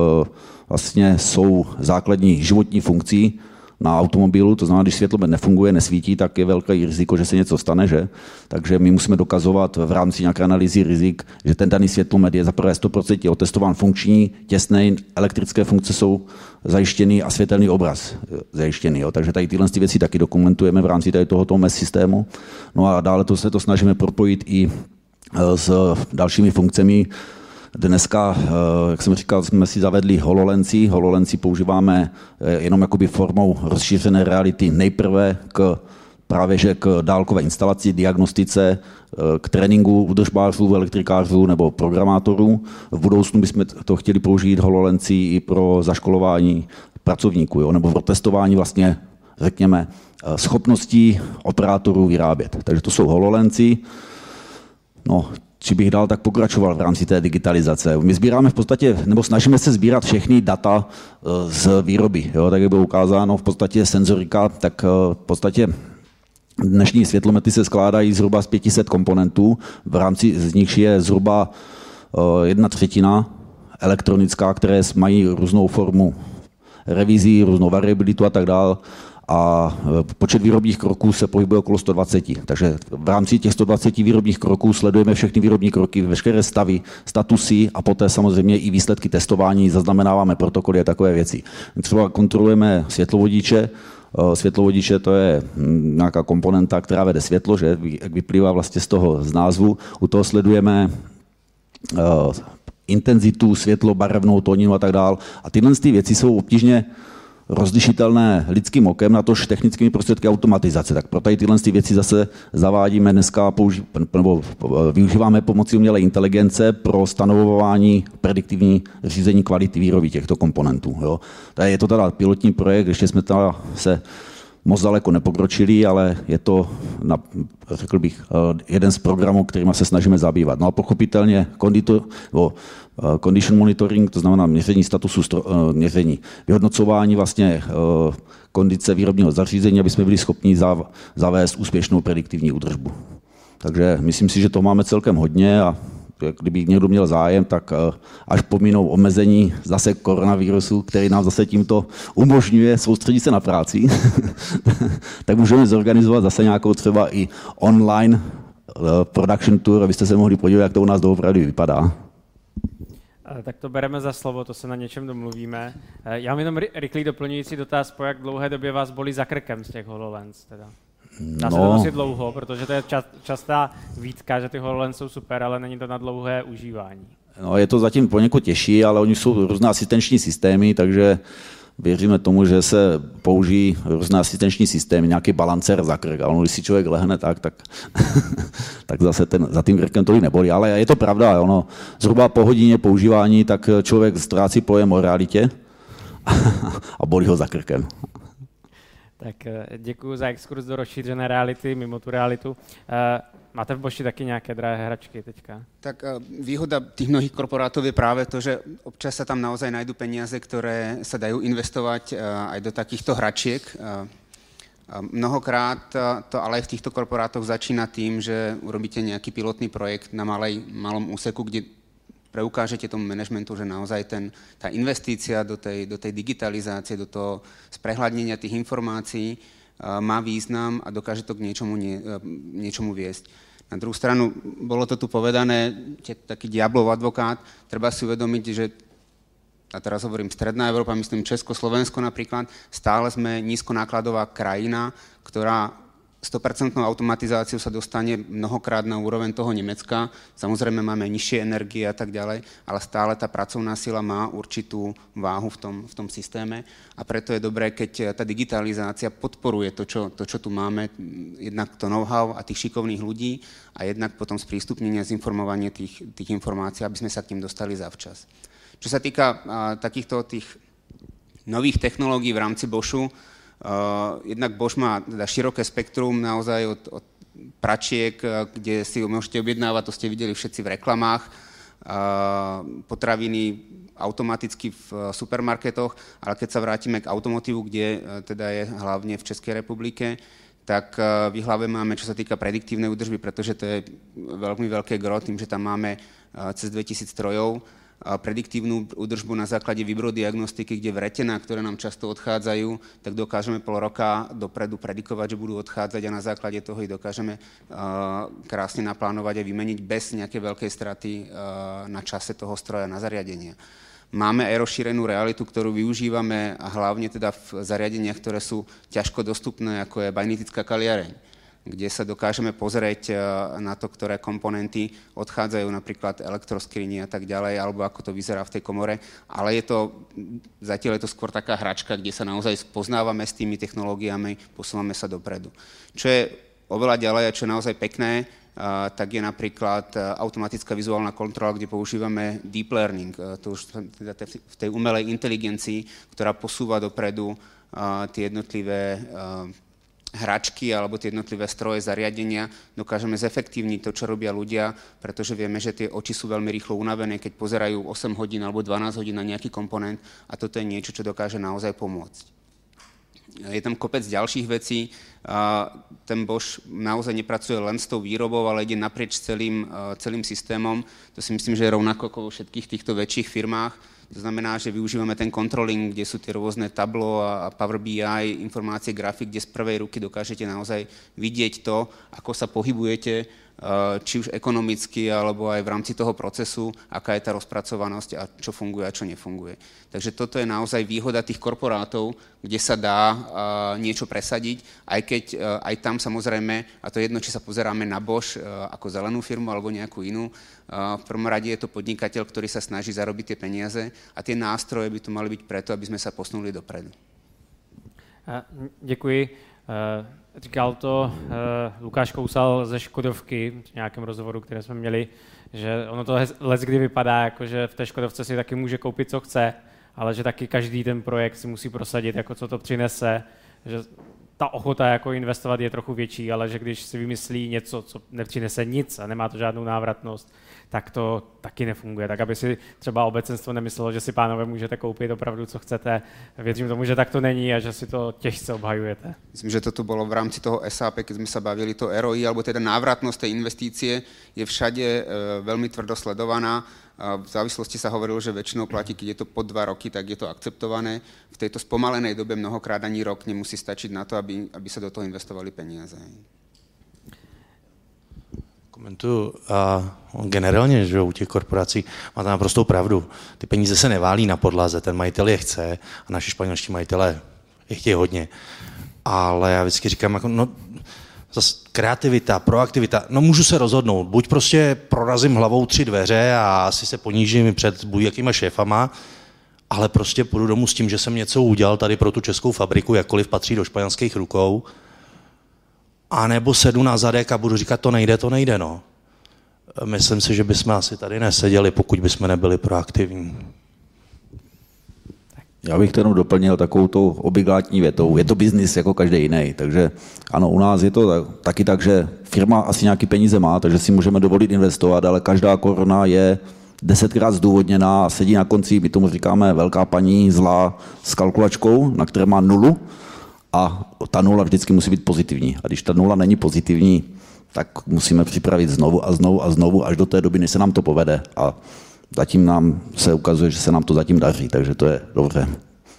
vlastně jsou základní životní funkcí na automobilu, to znamená, když světlomet nefunguje, nesvítí, tak je velké riziko, že se něco stane, že? Takže my musíme dokazovat v rámci nějaké analýzy rizik, že ten daný světlomet je za prvé sto procent otestován funkční, těsný, elektrické funkce jsou zajištěný a světelný obraz zajištěný. Jo? Takže tady tyhle věci taky dokumentujeme v rámci tady tohoto M E S systému. No a dále to se to snažíme propojit i s dalšími funkcemi. Dneska, jak jsem říkal, jsme si zavedli HoloLensy. HoloLensy používáme jenom jakoby formou rozšířené reality nejprve k právě že k dálkové instalaci, diagnostice, k tréninku údržbářů, elektrikářů nebo programátorů. V budoucnu bychom to chtěli použít HoloLensy i pro zaškolování pracovníků, jo, nebo pro testování vlastně, řekněme, schopností operátorů vyrábět. Takže to jsou HoloLensy. No, či bych dál tak pokračoval v rámci té digitalizace. My sbíráme v podstatě, nebo snažíme se sbírat všechny data z výroby. Jo, tak jak bylo ukázáno v podstatě senzorika, tak v podstatě dnešní světlomety se skládají zhruba z pět set komponentů, v rámci z nich je zhruba jedna třetina elektronická, které mají různou formu revizí, různou variabilitu a tak dále. A počet výrobních kroků se pohybuje okolo sto dvacet. Takže v rámci těch sto dvacet výrobních kroků sledujeme všechny výrobní kroky, veškeré stavy, statusy a poté samozřejmě i výsledky testování, zaznamenáváme protokoly a takové věci. Třeba kontrolujeme světlovodiče. Světlovodiče to je nějaká komponenta, která vede světlo, že jak vyplývá vlastně z toho z názvu. U toho sledujeme intenzitu, světlo, barevnou tóninu a tak dále. A tyhle ty věci jsou obtížně rozlišitelné lidským okem, natož technickými prostředky automatizace. Tak pro tady tyhle věci zase zavádíme dneska, použi- nebo využíváme pomocí umělé inteligence pro stanovování prediktivní řízení kvality výroby těchto komponentů. Jo. Tady je to teda pilotní projekt, ještě jsme teda se moc daleko nepokročili, ale je to, na, řekl bych, jeden z programů, kterými se snažíme zabývat. No a pochopitelně kondito, o, condition monitoring, to znamená měření statusu, měření, vyhodnocování vlastně kondice výrobního zařízení, aby jsme byli schopni zavést úspěšnou prediktivní údržbu. Takže myslím si, že to máme celkem hodně a kdyby někdo měl zájem, tak až pominou omezení zase koronavirusu, který nám zase tímto umožňuje soustředit se na práci, tak můžeme zorganizovat zase nějakou třeba i online production tour, abyste se mohli podívat, jak to u nás doopravdy vypadá. Tak to bereme za slovo, to se na něčem domluvíme. Já mám jenom rychlý doplňující dotaz, po jak dlouhé době vás bolí za krkem z těch HoloLens teda? Dá se to nosit dlouho, protože to je čas, častá výtka, že ty HoloLens jsou super, ale není to na dlouhé užívání. No, je to zatím poněkud těžší, ale oni jsou různé asistenční systémy, takže věříme tomu, že se použijí různé asistenční systémy, nějaký balancer za krk. A ono, když si člověk lehne tak, tak, tak zase ten, za tím krkem tolik nebolí. Ale je to pravda, ono, zhruba po hodině používání, tak člověk ztrácí pojem o realitě a bolí ho za krkem. Tak děkuji za exkurs do rozšířené reality, mimo tu realitu. Máte v Boši taky nějaké drahé hračky teďka? Tak výhoda tých mnohých korporátov je práve to, že občas sa tam naozaj nájdú peniaze, ktoré sa dajú investovať aj do takýchto hračiek. Mnohokrát to ale aj v týchto korporátoch začína tým, že urobíte nejaký pilotný projekt na malej, malom úseku, kde preukážete tomu manažmentu, že naozaj ten, tá investícia do tej, do tej digitalizácie, do toho sprehľadnenia tých informácií má význam a dokáže to k niečomu, nie, niečomu viesť. Na druhú stranu, bolo to tu povedané, taký diablov advokát, treba si uvedomiť, že, a teraz hovorím Stredná Európa, myslím Česko, Slovensko napríklad, stále sme nízkonákladová krajina, ktorá sto percent automatizáciou sa dostane mnohokrát na úroveň toho Nemecka. Samozrejme máme nižšie energie a tak ďalej, ale stále tá pracovná sila má určitú váhu v tom, v tom systéme a preto je dobré, keď tá digitalizácia podporuje to čo, to, čo tu máme, jednak to know-how a tých šikovných ľudí a jednak potom sprístupnenie, zinformovanie tých, tých informácií, aby sme sa k ním dostali zavčas. Čo sa týka a, takýchto tých nových technológií v rámci Boschu, Uh, jednak Bosch má teda široké spektrum naozaj od, od pračiek, kde si môžete objednávať, to ste videli všetci v reklamách, uh, potraviny automaticky v supermarketoch, ale keď sa vrátime k automotívu, kde uh, teda je hlavne v Českej republike, tak uh, v hlave máme, čo sa týka prediktívnej údržby, pretože to je veľmi veľké gro, tým, že tam máme uh, cez dvetisíc strojov, prediktívnu údržbu na základe vibrodiagnostiky, kde vretená, ktoré nám často odchádzajú, tak dokážeme pol roka dopredu predikovať, že budú odchádzať a na základe toho ich dokážeme krásne naplánovať a vymeniť bez nejakej veľkej straty na čase toho stroja, na zariadenia. Máme aj rozšírenú realitu, ktorú využívame a hlavne teda v zariadeniach, ktoré sú ťažko dostupné, ako je bajnitická kaliareň, kde sa dokážeme pozrieť na to, ktoré komponenty odchádzajú, napríklad elektroskrini a tak ďalej, alebo ako to vyzerá v tej komore. Ale je to, zatiaľ je to skôr taká hračka, kde sa naozaj poznávame s tými technológiami, posúvame sa dopredu. Čo je oveľa ďalej a čo je naozaj pekné, tak je napríklad automatická vizuálna kontrola, kde používame deep learning, to už teda v tej umelej inteligencii, ktorá posúva dopredu tie jednotlivé hračky alebo tie jednotlivé stroje, zariadenia, dokážeme zefektívniť to, čo robia ľudia, pretože vieme, že tie oči sú veľmi rýchlo unavené, keď pozerajú osem hodín alebo dvanásť hodín na nejaký komponent a toto je niečo, čo dokáže naozaj pomôcť. Je tam kopec ďalších vecí. Ten Bosch naozaj nepracuje len s tou výrobou, ale ide naprieč celým, celým systémom. To si myslím, že je rovnako ako vo všetkých týchto väčších firmách. To znamená, že využívame ten controlling, kde sú tie rôzne Tableau a Power bé í, informácie, grafik, kde z prvej ruky dokážete naozaj vidieť to, ako sa pohybujete, či už ekonomicky, alebo aj v rámci toho procesu, aká je tá rozpracovanosť a čo funguje a čo nefunguje. Takže toto je naozaj výhoda tých korporátov, kde sa dá niečo presadiť, aj keď aj tam samozrejme, a to je jedno, či sa pozeráme na Bosch ako zelenú firmu alebo nejakú inú, v prvom rade je to podnikateľ, ktorý sa snaží zarobiť tie peniaze a tie nástroje by tu mali byť preto, aby sme sa posunuli dopredu. Děkuji. Říkal to Lukáš Kousal ze Škodovky v nějakém rozhovoru, které jsme měli, že ono to leckdy vypadá, jako že v té Škodovce si taky může koupit, co chce, ale že taky každý ten projekt si musí prosadit, jako co to přinese, že ta ochota jako investovat je trochu větší, ale že když si vymyslí něco, co nepřinese nic a nemá to žádnou návratnost, tak to taky nefunguje. Tak aby si třeba obecenstvo nemyslelo, že si, pánové, můžete koupit opravdu, co chcete. Věřím tomu, že tak to není a že si to těžce obhajujete. Myslím, že toto bolo v rámci toho es á pé, keď sme sa bavili, to er o í, alebo teda návratnosť tej investície je všade e, veľmi tvrdo sledovaná. V závislosti sa hovorilo, že väčšinou platí, keď je to po dva roky, tak je to akceptované. V tejto spomalenej dobe mnohokrát ani rok nemusí stačiť na to, aby, aby sa do toho investovali peniaze. Komentuju. Uh, generálně, že u těch korporací máte naprostou pravdu. Ty peníze se neválí na podlaze, ten majitel je chce a naši španělští majitelé je chtějí hodně. Ale já vždycky říkám, jako, no, zase kreativita, proaktivita, no můžu se rozhodnout, buď prostě prorazím hlavou tři dveře a asi se ponížím před buď jakýma šéfama, ale prostě půjdu domů s tím, že jsem něco udělal tady pro tu českou fabriku, jakkoliv patří do španělských rukou, a nebo sedu na zadek a budu říkat, to nejde, to nejde, no. Myslím si, že bychom asi tady neseděli, pokud bychom nebyli proaktivní. Já bych to jenom doplnil takovou tou obligátní větou. Je to biznis jako každý jiný, takže ano, u nás je to tak, taky tak, že firma asi nějaký peníze má, takže si můžeme dovolit investovat, ale každá koruna je desetkrát zdůvodněná a sedí na konci, my tomu říkáme velká paní zlá s kalkulačkou, na které má nulu a ta nula vždycky musí být pozitivní. A když ta nula není pozitivní, tak musíme připravit znovu a znovu a znovu až do té doby, než se nám to povede. A zatím nám se ukazuje, že se nám to zatím daří, takže to je dobře.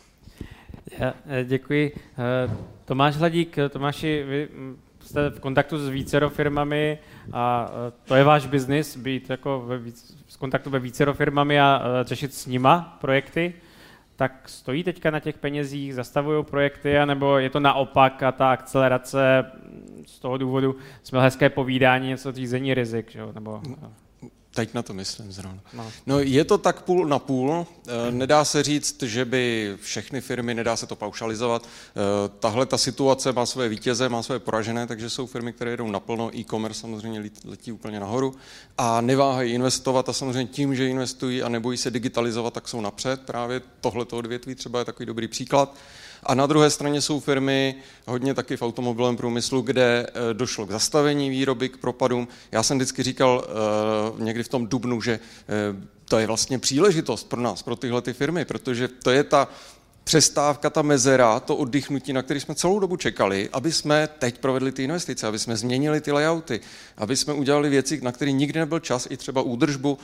Já, děkuji. Tomáš Hladík, Tomáši, vy jste v kontaktu s vícero firmami a to je váš biznis, být jako ve víc, v kontaktu ve vícero firmami a řešit s nima projekty. Tak stojí teďka na těch penězích, zastavují projekty, anebo je to naopak a ta akcelerace z toho důvodu jsme hezké povídání, něco řízení rizik, že? Nebo... Teď na to myslím zrovna. No. no je to tak půl na půl. Nedá se říct, že by všechny firmy, nedá se to paušalizovat. Tahle ta situace má své vítěze, má své poražené, takže jsou firmy, které jedou naplno, e-commerce samozřejmě letí úplně nahoru a neváhají investovat a samozřejmě tím, že investují a nebojí se digitalizovat, tak jsou napřed. Právě tohleto odvětví třeba je takový dobrý příklad. A na druhé straně jsou firmy, hodně taky v automobilovém průmyslu, kde došlo k zastavení výroby, k propadům. Já jsem vždycky říkal uh, někdy v tom dubnu, že uh, to je vlastně příležitost pro nás, pro tyhle ty firmy, protože to je ta přestávka, ta mezera, to oddychnutí, na který jsme celou dobu čekali, aby jsme teď provedli ty investice, aby jsme změnili ty layouty, aby jsme udělali věci, na které nikdy nebyl čas, i třeba údržbu,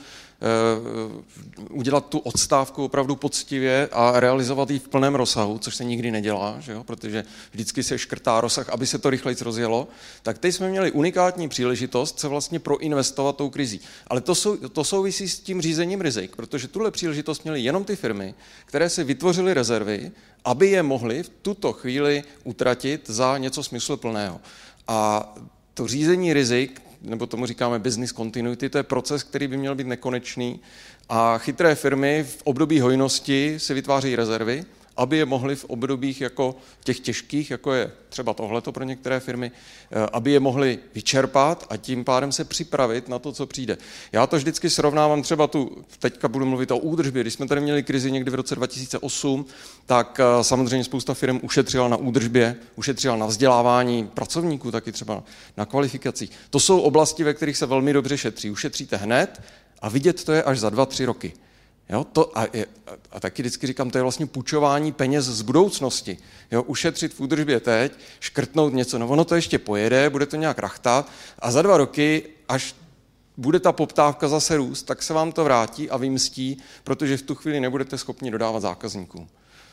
udělat tu odstávku opravdu poctivě a realizovat ji v plném rozsahu, což se nikdy nedělá, že jo? Protože vždycky se škrtá rozsah, aby se to rychleji rozjelo. Tak teď jsme měli unikátní příležitost se vlastně proinvestovat tou krizí. Ale to, sou, to souvisí s tím řízením rizik, protože tuhle příležitost měly jenom ty firmy, které si vytvořily rezervy, aby je mohly v tuto chvíli utratit za něco smysluplného. A to řízení rizik, nebo tomu říkáme business continuity, to je proces, který by měl být nekonečný a chytré firmy v období hojnosti si vytváří rezervy, aby je mohly v obdobích jako těch těžkých, jako je třeba tohleto pro některé firmy, aby je mohly vyčerpat a tím pádem se připravit na to, co přijde. Já to vždycky srovnávám třeba tu, teďka budu mluvit o údržbě, když jsme tady měli krizi někdy v roce dva tisíce osm, tak samozřejmě spousta firm ušetřila na údržbě, ušetřila na vzdělávání pracovníků, taky třeba na kvalifikacích. To jsou oblasti, ve kterých se velmi dobře šetří. Ušetříte hned a vidět to je až za dva, tři roky. Jo, to a, je, a taky vždycky říkám, to je vlastně půjčování peněz z budoucnosti. Jo, ušetřit v údržbě teď, škrtnout něco, no ono to ještě pojede, bude to nějak rachtat a za dva roky, až bude ta poptávka zase růst, tak se vám to vrátí a vymstí, protože v tu chvíli nebudete schopni dodávat zákazníkům.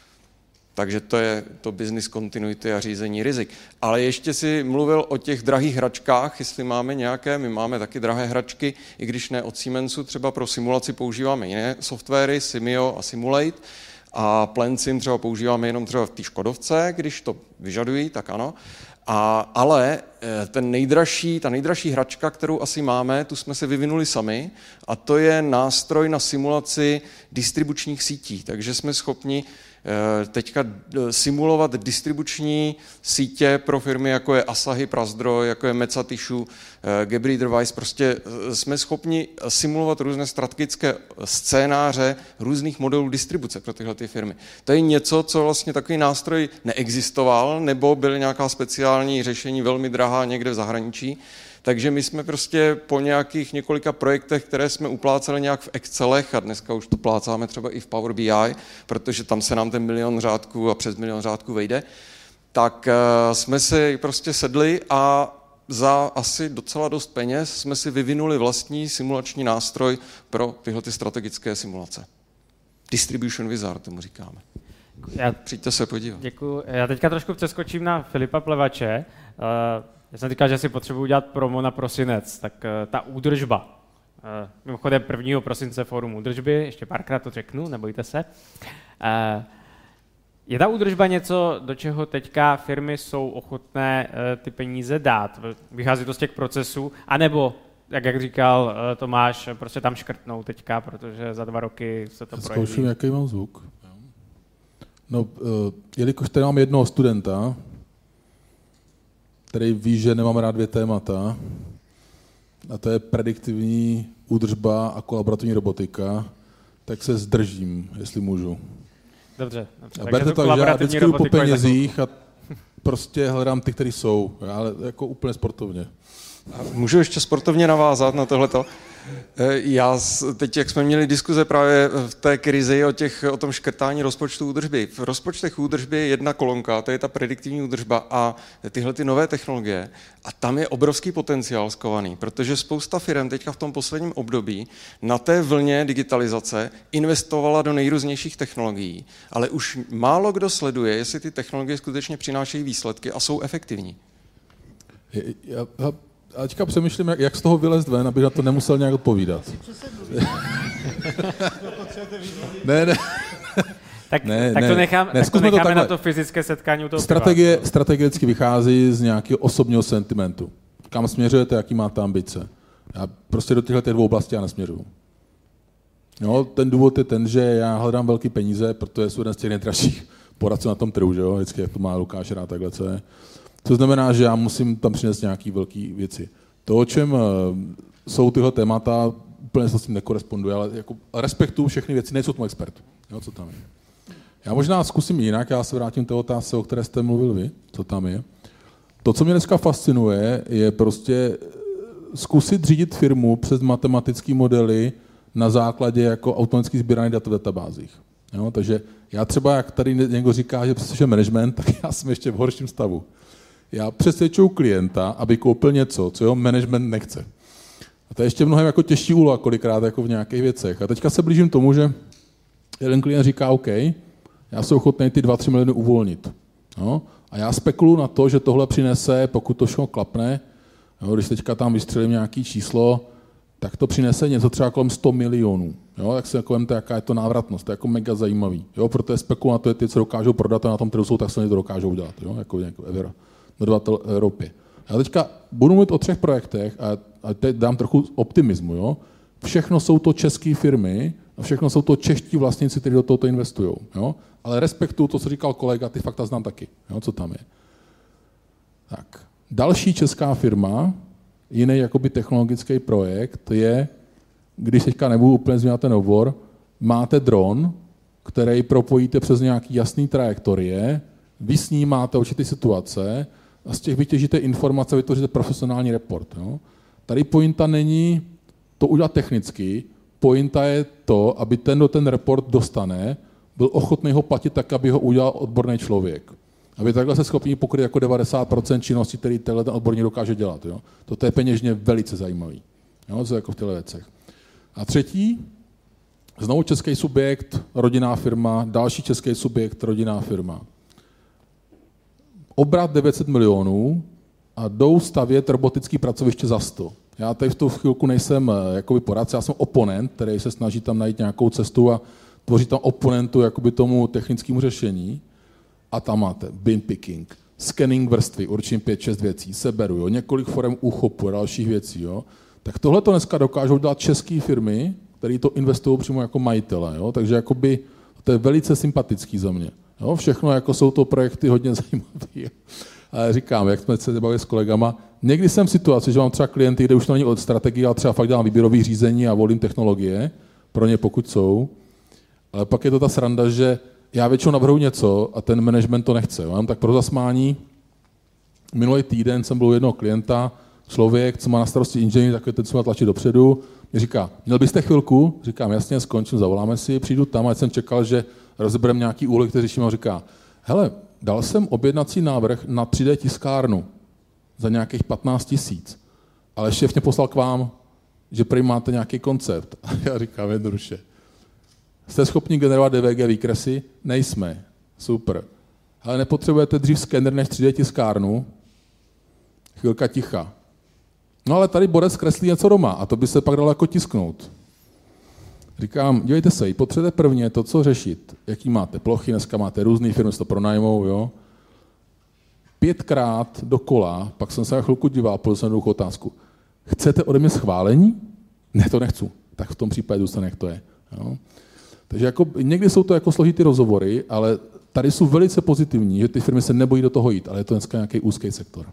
Takže to je to business continuity a řízení rizik. Ale ještě si mluvil o těch drahých hračkách, jestli máme nějaké, my máme taky drahé hračky, i když ne od Siemensu, třeba pro simulaci používáme jiné softwary, Simio a Simulate, a PlanSim třeba používáme jenom třeba v té Škodovce, když to vyžadují, tak ano. A, ale ten nejdražší, ta nejdražší hračka, kterou asi máme, tu jsme se vyvinuli sami, a to je nástroj na simulaci distribučních sítí. Takže jsme schopni teďka simulovat distribuční sítě pro firmy, jako je Asahi, Prazdroj, jako je Metsatishu, Gebreeder Weiss. Prostě jsme schopni simulovat různé strategické scénáře různých modelů distribuce pro tyhle ty firmy. To je něco, co vlastně takový nástroj neexistoval, nebo byly nějaká speciální řešení velmi drahá někde v zahraničí. Takže my jsme prostě po nějakých několika projektech, které jsme upláceli nějak v Excelech, a dneska už to plácáme třeba i v Power B I, protože tam se nám ten milion řádků a přes milion řádků vejde, tak jsme si prostě sedli a za asi docela dost peněz jsme si vyvinuli vlastní simulační nástroj pro tyhle ty strategické simulace. Distribution Wizard, tomu říkáme. Já, Přijďte se podívat. Děkuji. Já teďka trošku přeskočím na Filipa Plevače. Já jsem říkal, že si potřebuji udělat promo na prosinec, tak uh, ta údržba. Uh, mimochodem prvního prosince fórum údržby, ještě párkrát to řeknu, nebojte se. Uh, je ta údržba něco, do čeho teďka firmy jsou ochotné uh, ty peníze dát? Vychází to z těch procesů, anebo, jak, jak říkal uh, Tomáš, prostě tam škrtnou teďka, protože za dva roky se to projeví. Zkouším, jaký mám zvuk. No, uh, jelikož tady mám jednoho studenta, který ví, že nemám rád dvě témata, a to je prediktivní údržba a kolaborativní robotika, tak se zdržím, jestli můžu. Dobře, dobře. A berte to, že já vždycky jdu po penězích a prostě hledám ty, které jsou, ale jako úplně sportovně. A můžu ještě sportovně navázat na tohleto? Já teď, jak jsme měli diskuze právě v té krizi o, těch, o tom škrtání rozpočtu údržby. V rozpočtech údržby je jedna kolonka, to je ta prediktivní údržba a tyhle ty nové technologie. A tam je obrovský potenciál skovaný, protože spousta firm teďka v tom posledním období na té vlně digitalizace investovala do nejrůznějších technologií, ale už málo kdo sleduje, jestli ty technologie skutečně přinášejí výsledky a jsou efektivní. Já, já, A teďka přemýšlím, jak, jak z toho vylézt ven, abych na to nemusel nějak odpovídat. ne, ne. Tak, ne, tak ne. to, nechám, ne, tak to necháme to na to fyzické setkání u toho strategie, strategie vždycky vychází z nějakého osobního sentimentu. Kam směřujete, jaký máte ambice. Já prostě do těchto dvou oblastí já nesměřuju. Jo, ten důvod je ten, že já hledám velké peníze, protože jsou jeden z těch nejdražších poradců na tom trhu, že jo? Vždycky, jak to má Lukáš rád, takhle, co je. To znamená, že já musím tam přinést nějaké velké věci. To, o čem jsou tyhle témata, úplně se s tím nekoresponduje, ale jako respektuju všechny věci, nejsou tomu expert. Jo, co tam je. Já možná zkusím jinak, já se vrátím k té otázce, o které jste mluvil vy, co tam je. To, co mě dneska fascinuje, je prostě zkusit řídit firmu přes matematické modely na základě jako automaticky sbíraných dat v databázích. Jo, takže já třeba, jak tady někdo říká, že přesvědčuje management, tak já jsem ještě v horším stavu. Já přesvědčuju klienta, aby koupil něco, co jeho management nechce. A to je ještě mnohem jako těžší úloha kolikrát jako v nějakých věcech. A teďka se blížím tomu, že jeden klient říká, OK, já jsem ochotný ty dva tři miliony uvolnit. No? A já spekuluju na to, že tohle přinese, pokud to všechno klapne, jo, když teďka tam vystřelím nějaké číslo, tak to přinese něco třeba kolem sto milionů. Jo? Tak si jako vemte, jaká je to návratnost, to je jako mega zajímavý. Jo? Protože spekuluju na to, ty, co dokážou prodat a na tom trhu jsou, tak se to dokážou udělat. Jo? Jako, jako dodavatel Evropě. Já teďka budu mluvit o třech projektech a, a teď dám trochu optimismu. Jo? Všechno jsou to české firmy a všechno jsou to čeští vlastníci, kteří do tohoto investují. Jo? Ale respektuju to, co říkal kolega, ty fakta znám taky, jo? Co tam je. Tak. Další česká firma, jiný jakoby technologický projekt je, když teďka nebudu úplně změnit ten obor, máte dron, který propojíte přes nějaký jasný trajektorie, vy s ním máte určité situace a z těch vytěžíte informace, vytvoříte profesionální report. Jo? Tady pointa není to udělat technicky, pointa je to, aby ten, kdo ten report dostane, byl ochotný ho platit tak, aby ho udělal odborný člověk. Aby takhle se schopný pokryt jako devadesát procent činností, který tenhle ten odborník dokáže dělat. Jo? Toto je peněžně velice zajímavý. Jo? Co jako v těchto věcech. A třetí, znovu český subjekt, rodinná firma, další český subjekt, rodinná firma. Obrat devět set milionů a jdou stavět robotický pracoviště za sto. Já tady v tu chvilku nejsem jakoby poradce, já jsem oponent, který se snaží tam najít nějakou cestu a tvoří tam oponentu jakoby tomu technickému řešení. A tam máte bin picking, scanning vrstvy, určím pět šest věcí, seberu, jo, několik forem úchopu a dalších věcí. Jo. Tak tohle to dneska dokážou dělat české firmy, které to investují přímo jako majitele. Jo. Takže jakoby, to je velice sympatický za mě. Jo. Všechno jako jsou to projekty hodně zajímavé. Ale říkám, jak jsme se bavili s kolegama, někdy jsem v situaci, že mám třeba klienty, kde už to není od strategie, ale třeba fakt dělám výběrový řízení a volím technologie, pro ně pokud jsou. Ale pak je to ta sranda, že já většinou navrhu něco a ten management to nechce. Mám tak pro zasmání. Minulý týden jsem byl u jednoho klienta, člověk, co má na starosti inženýr, takový ten, co má tlačit dopředu, mi říká, měl byste chvilku? Říkám, jasně, skončím, zavoláme si, přijdu tam, ať jsem čekal, že rozebereme nějaký úlohy, který řeším, a říká, hele, dal jsem objednací návrh na tři dé tiskárnu za nějakých patnáct tisíc, ale šéf mě poslal k vám, že prý máte nějaký koncept. A já říkám jednoduše, jste schopni generovat D V G výkresy? Nejsme. Super. Ale nepotřebujete dřív skener než tři dé tiskárnu? Chvilka ticha. No ale tady borec kreslí něco doma a to by se pak dalo jako tisknout. Říkám, dívejte se, potřebujete prvně to, co řešit. Jaký máte plochy, dneska máte různý firmy, to pronajmou, jo. Pětkrát dokola, pak jsem se na chvilku díval, položil jsem druhou otázku. Chcete ode mě schválení? Ne, to nechci. Tak v tom případě zůstane, jak to je. Jo. Takže jako, někdy jsou to jako složitý rozhovory, ale tady jsou velice pozitivní, že ty firmy se nebojí do toho jít, ale je to dneska nějaký úzký sektor.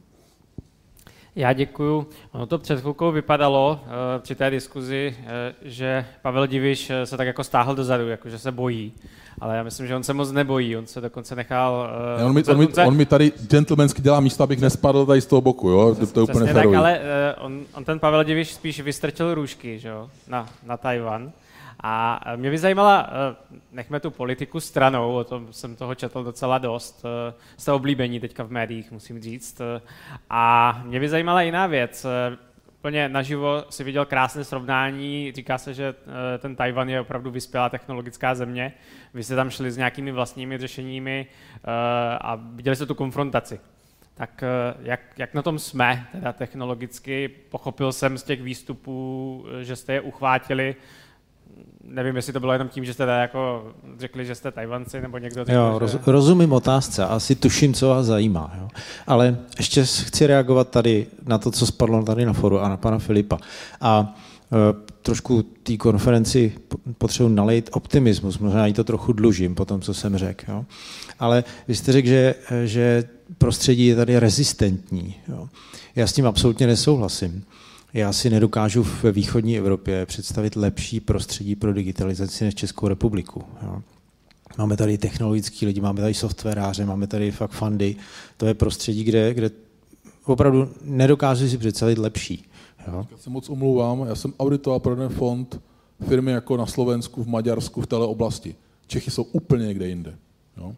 Já děkuju. Ono to před chvilkou vypadalo uh, při té diskuzi, uh, že Pavel Diviš se tak jako stáhl dozadu, jako že se bojí. Ale já myslím, že on se moc nebojí, on se dokonce nechal... Uh, on, mi, on, mi, on mi tady gentlemansky dělá místo, abych nespadl tady z toho boku, jo? To, to je úplně férový. Tak, ale uh, on, on ten Pavel Diviš spíš vystrčil růžky, že jo, na, na Tajvan. A mě by zajímala, nechme tu politiku stranou, o tom jsem toho četl docela dost, jste oblíbení teďka v médiích, musím říct. A mě by zajímala jiná věc. Úplně naživo si viděl krásné srovnání, říká se, že ten Tajvan je opravdu vyspělá technologická země. Vy jste tam šli s nějakými vlastními řešeními a viděli jste tu konfrontaci. Tak jak, jak na tom jsme teda technologicky? Pochopil jsem z těch výstupů, že jste je uchvátili. Nevím, jestli to bylo jenom tím, že jste teda jako řekli, že jste Tajvanci, nebo někdo řekl, jo, roz, že... rozumím otázce, asi tuším, co vás zajímá. Jo. Ale ještě chci reagovat tady na to, co spadlo tady na foru a na pana Filipa. A e, trošku té konferenci potřebuji nalejt optimismus, možná jí to trochu dlužím po tom, co jsem řekl. Jo. Ale vy jste řekl, že, že prostředí je tady rezistentní. Jo. Já s tím absolutně nesouhlasím. Já si nedokážu ve východní Evropě představit lepší prostředí pro digitalizaci než Českou republiku. Jo. Máme tady technologický lidi, máme tady softwaráře, máme tady fakt fundy. To je prostředí, kde, kde opravdu nedokážu si představit lepší. Jo. Já se moc omlouvám, já jsem auditoval pro ten fond firmy jako na Slovensku, v Maďarsku, v téhle oblasti. Čechy jsou úplně někde jinde. Jo.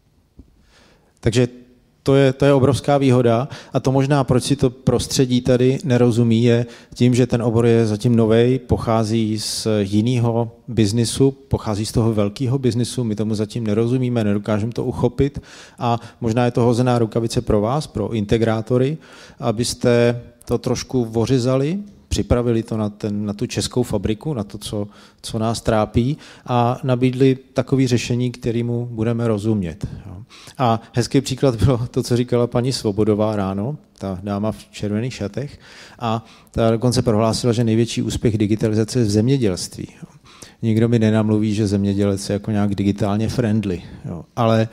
Takže To je, to je obrovská výhoda a to možná, proč si to prostředí tady nerozumí, je tím, že ten obor je zatím novej, pochází z jiného biznisu, pochází z toho velkého biznisu, my tomu zatím nerozumíme, nedokážeme to uchopit a možná je to hozená rukavice pro vás, pro integrátory, abyste to trošku vořizali, připravili to na, ten, na tu českou fabriku, na to, co, co nás trápí a nabídli takové řešení, kterému budeme rozumět. Jo. A hezký příklad bylo to, co říkala paní Svobodová ráno, ta dáma v červených šatech, a ta dokonce prohlásila, že největší úspěch digitalizace je v zemědělství. Jo. Nikdo mi nenamluví, že zemědělec je jako nějak digitálně friendly, jo. Ale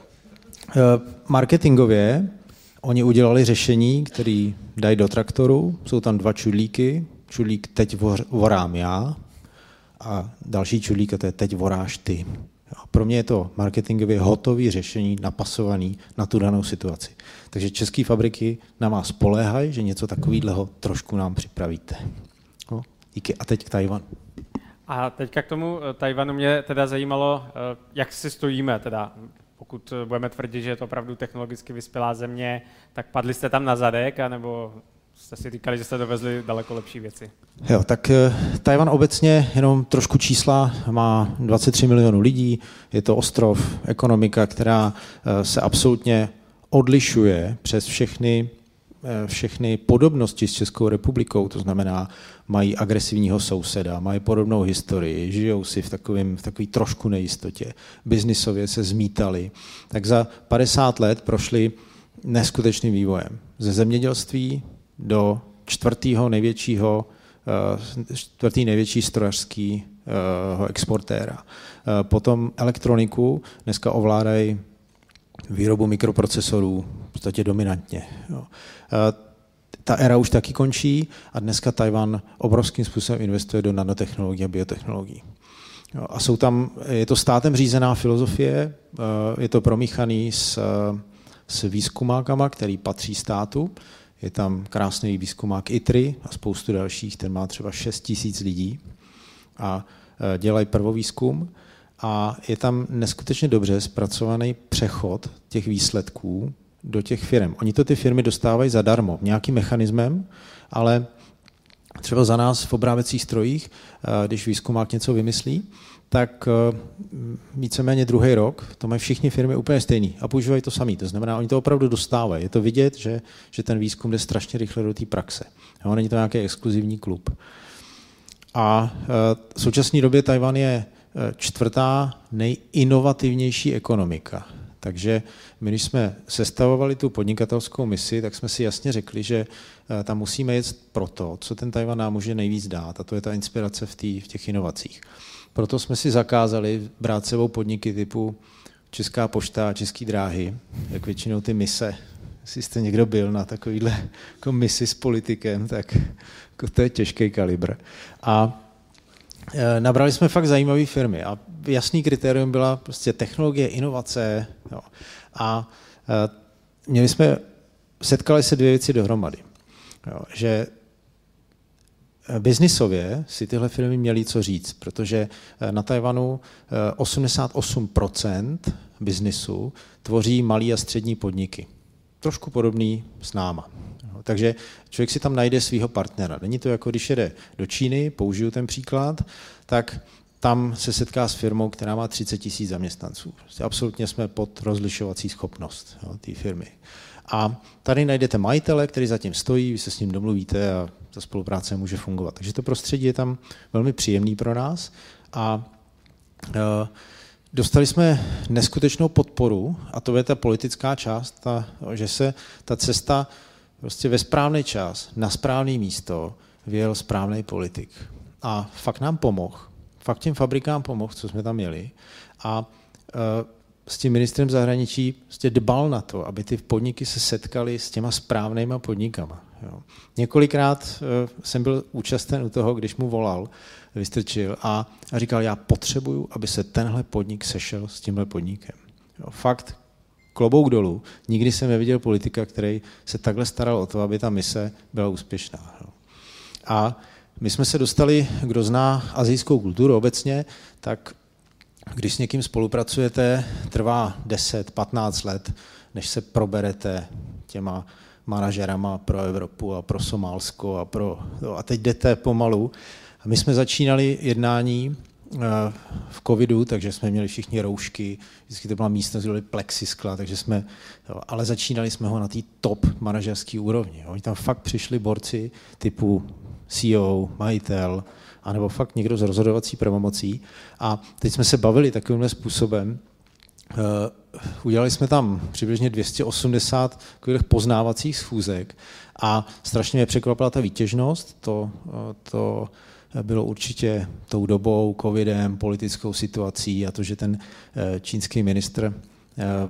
marketingově oni udělali řešení, který dají do traktoru, jsou tam dva čudlíky, čudlík teď vorám já a další čudlík a to je teď voráš ty. Pro mě je to marketingově hotové řešení, napasované na tu danou situaci. Takže české fabriky na vás spoléhají, že něco takového trošku nám připravíte. No, díky. A teď k Tajvanu. A teďka k tomu Tajvanu mě teda zajímalo, jak si stojíme teda. Pokud budeme tvrdit, že je to opravdu technologicky vyspělá země, tak padli jste tam na zadek, anebo jste si říkali, že jste dovezli daleko lepší věci? Jo, tak Tajvan obecně, jenom trošku čísla, má dvacet tři milionů lidí, je to ostrov, ekonomika, která se absolutně odlišuje přes všechny, všechny podobnosti s Českou republikou, to znamená, mají agresivního souseda, mají podobnou historii, žijou si v takovém, v takové trošku nejistotě, biznisově se zmítali. Tak za padesát let prošli neskutečným vývojem. Ze zemědělství do čtvrtého největšího, čtvrtý největší strojařského exportéra. Potom elektroniku dneska ovládají výrobu mikroprocesorů v podstatě dominantně. Jo. Ta éra už taky končí a dneska Tajvan obrovským způsobem investuje do nanotechnologií a biotechnologií. Jo. A jsou tam, je to státem řízená filozofie, je to promíchaný s, s výzkumákama, který patří státu. Je tam krásný výzkumák I T R I a spoustu dalších, ten má třeba šest tisíc lidí a dělají prvovýzkum. A je tam neskutečně dobře zpracovaný přechod těch výsledků do těch firm. Oni to ty firmy dostávají zadarmo, nějakým mechanismem, ale třeba za nás v obráběcích strojích, když výzkumák něco vymyslí, tak víceméně druhý rok, to mají všichni firmy úplně stejný a používají to samý. To znamená, oni to opravdu dostávají. Je to vidět, že, že ten výzkum jde strašně rychle do té praxe. Jo, není to nějaký exkluzivní klub. A v současné době Tchaj-wan je čtvrtá nejinovativnější ekonomika. Takže my, když jsme sestavovali tu podnikatelskou misi, tak jsme si jasně řekli, že tam musíme jet pro to, co ten Tchaj-wan nám může nejvíc dát, a to je ta inspirace v, tý, v těch inovacích. Proto jsme si zakázali brát sebou podniky typu Česká pošta a České dráhy, jak většinou ty mise. Jestli jste někdo byl na takovýhle jako misi s politikem, tak jako to je těžký kalibr. A nabrali jsme fakt zajímavé firmy a jasný kritérium byla prostě technologie, inovace. Jo. A měli jsme, setkali se dvě věci dohromady. Jo, že biznisově si tyhle firmy měly co říct, protože na Tchaj-wanu osmdesát osm procent biznisu tvoří malý a střední podniky. Trošku podobný s náma. Takže člověk si tam najde svého partnera. Není to jako když jede do Číny, použiju ten příklad, tak tam se setká s firmou, která má třicet tisíc zaměstnanců. Absolutně jsme pod rozlišovací schopnost té firmy. A tady najdete majitele, který zatím stojí, vy se s ním domluvíte a ta spolupráce může fungovat. Takže to prostředí je tam velmi příjemný pro nás a e, dostali jsme neskutečnou podporu, a to je ta politická část, ta, že se ta cesta prostě ve správný čas, na správné místo vyjel správný politik. A fakt nám pomohl, fakt těm fabrikám pomohl, co jsme tam měli. A e, s tím ministrem zahraničí prostě dbal na to, aby ty podniky se setkaly s těma správnýma podnikama. Jo. Několikrát e, jsem byl účasten u toho, když mu volal, Vystrčil a, a říkal, já potřebuju, aby se tenhle podnik sešel s tímhle podnikem. Jo. Fakt klobouk dolů. Nikdy jsem neviděl politika, který se takhle staral o to, aby ta mise byla úspěšná. Jo. A my jsme se dostali, kdo zná asijskou kulturu obecně, tak když s někým spolupracujete, trvá deset patnáct let, než se proberete těma manažerama pro Evropu a pro Somálsko a pro... Jo, a teď jdete pomalu. A my jsme začínali jednání v covidu, takže jsme měli všichni roušky, vždycky to byla místnost, kde byly plexiskla, takže jsme... Jo, ale začínali jsme ho na té top manažerské úrovni. Jo. Oni tam fakt přišli borci typu C E O, majitel, anebo fakt někdo z rozhodovací pravomocí. A teď jsme se bavili takovýmhle způsobem. Uh, udělali jsme tam přibližně dvě stě osmdesát poznávacích schůzek a strašně mě překvapila ta výtěžnost. To, uh, to bylo určitě tou dobou, covidem, politickou situací a to, že ten uh, čínský ministr uh,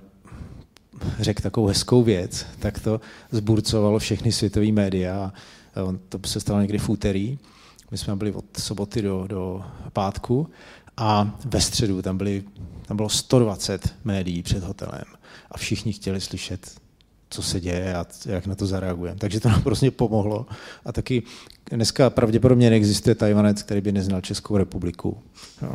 řekl takovou hezkou věc, tak to zburcovalo všechny světové média. Uh, to se stalo někdy v úterý. My jsme byli od soboty do, do pátku a ve středu tam, byli, tam bylo sto dvacet médií před hotelem a všichni chtěli slyšet, co se děje a jak na to zareagujeme. Takže to nám prostě pomohlo. A taky dneska pravděpodobně neexistuje Tchaj-wanec, který by neznal Českou republiku. No.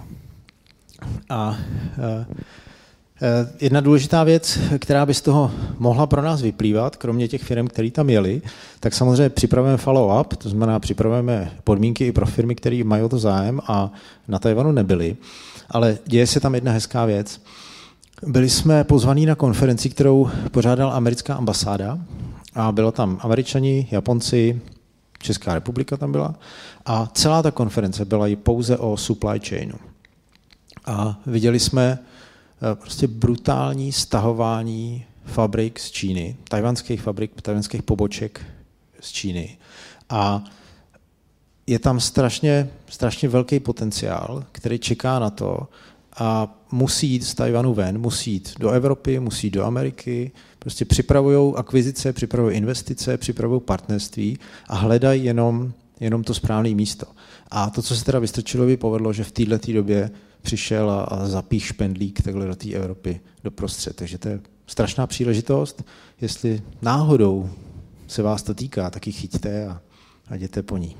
A e, jedna důležitá věc, která by z toho mohla pro nás vyplývat, kromě těch firm, které tam jeli, tak samozřejmě připravujeme follow-up, to znamená připravujeme podmínky i pro firmy, které mají o to zájem a na Tchaj-wanu nebyly. Ale děje se tam jedna hezká věc. Byli jsme pozvaní na konferenci, kterou pořádala americká ambasáda a bylo tam Američani, Japonci, Česká republika tam byla a celá ta konference byla i pouze o supply chainu. A viděli jsme prostě brutální stahování fabrik z Číny, tajvanských fabrik, tajvanských poboček z Číny. A je tam strašně, strašně velký potenciál, který čeká na to a musí jít z Tchaj-wanu ven, musí jít do Evropy, musí jít do Ameriky, prostě připravují akvizice, připravují investice, připravují partnerství a hledají jenom, jenom to správné místo. A to, co se teda Vystrčilovi povedlo, že v této době přišel a, a zapích špendlík takhle do té Evropy doprostřed. Takže to je strašná příležitost. Jestli náhodou se vás to týká, tak ji chyťte a, a jděte po ní.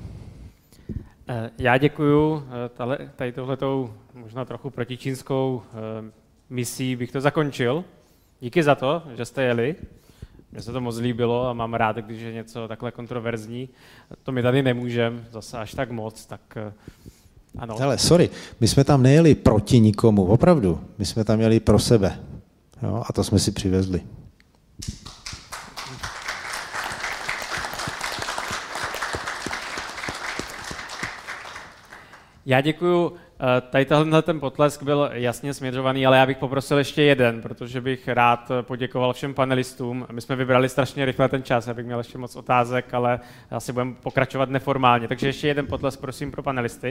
Já děkuju. Tady tohletou možná trochu protičínskou misí bych to zakončil. Díky za to, že jste jeli. Mně se to moc líbilo a mám rád, když je něco takhle kontroverzní. To my tady nemůžeme zase až tak moc, tak ano. Hele, sorry, my jsme tam nejeli proti nikomu, opravdu. My jsme tam jeli pro sebe. Jo, a to jsme si přivezli. Já děkuju. Tady tenhle ten potlesk byl jasně směřovaný, ale já bych poprosil ještě jeden, protože bych rád poděkoval všem panelistům. My jsme vybrali strašně rychle ten čas, já bych měl ještě moc otázek, ale asi budeme pokračovat neformálně. Takže ještě jeden potlesk, prosím, pro panelisty.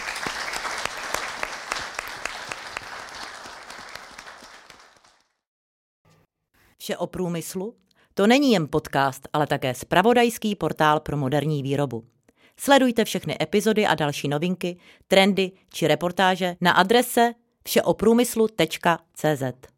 Vše o průmyslu? To není jen podcast, ale také zpravodajský portál pro moderní výrobu. Sledujte všechny epizody a další novinky, trendy či reportáže na adrese všeoprůmyslu tečka cé zet.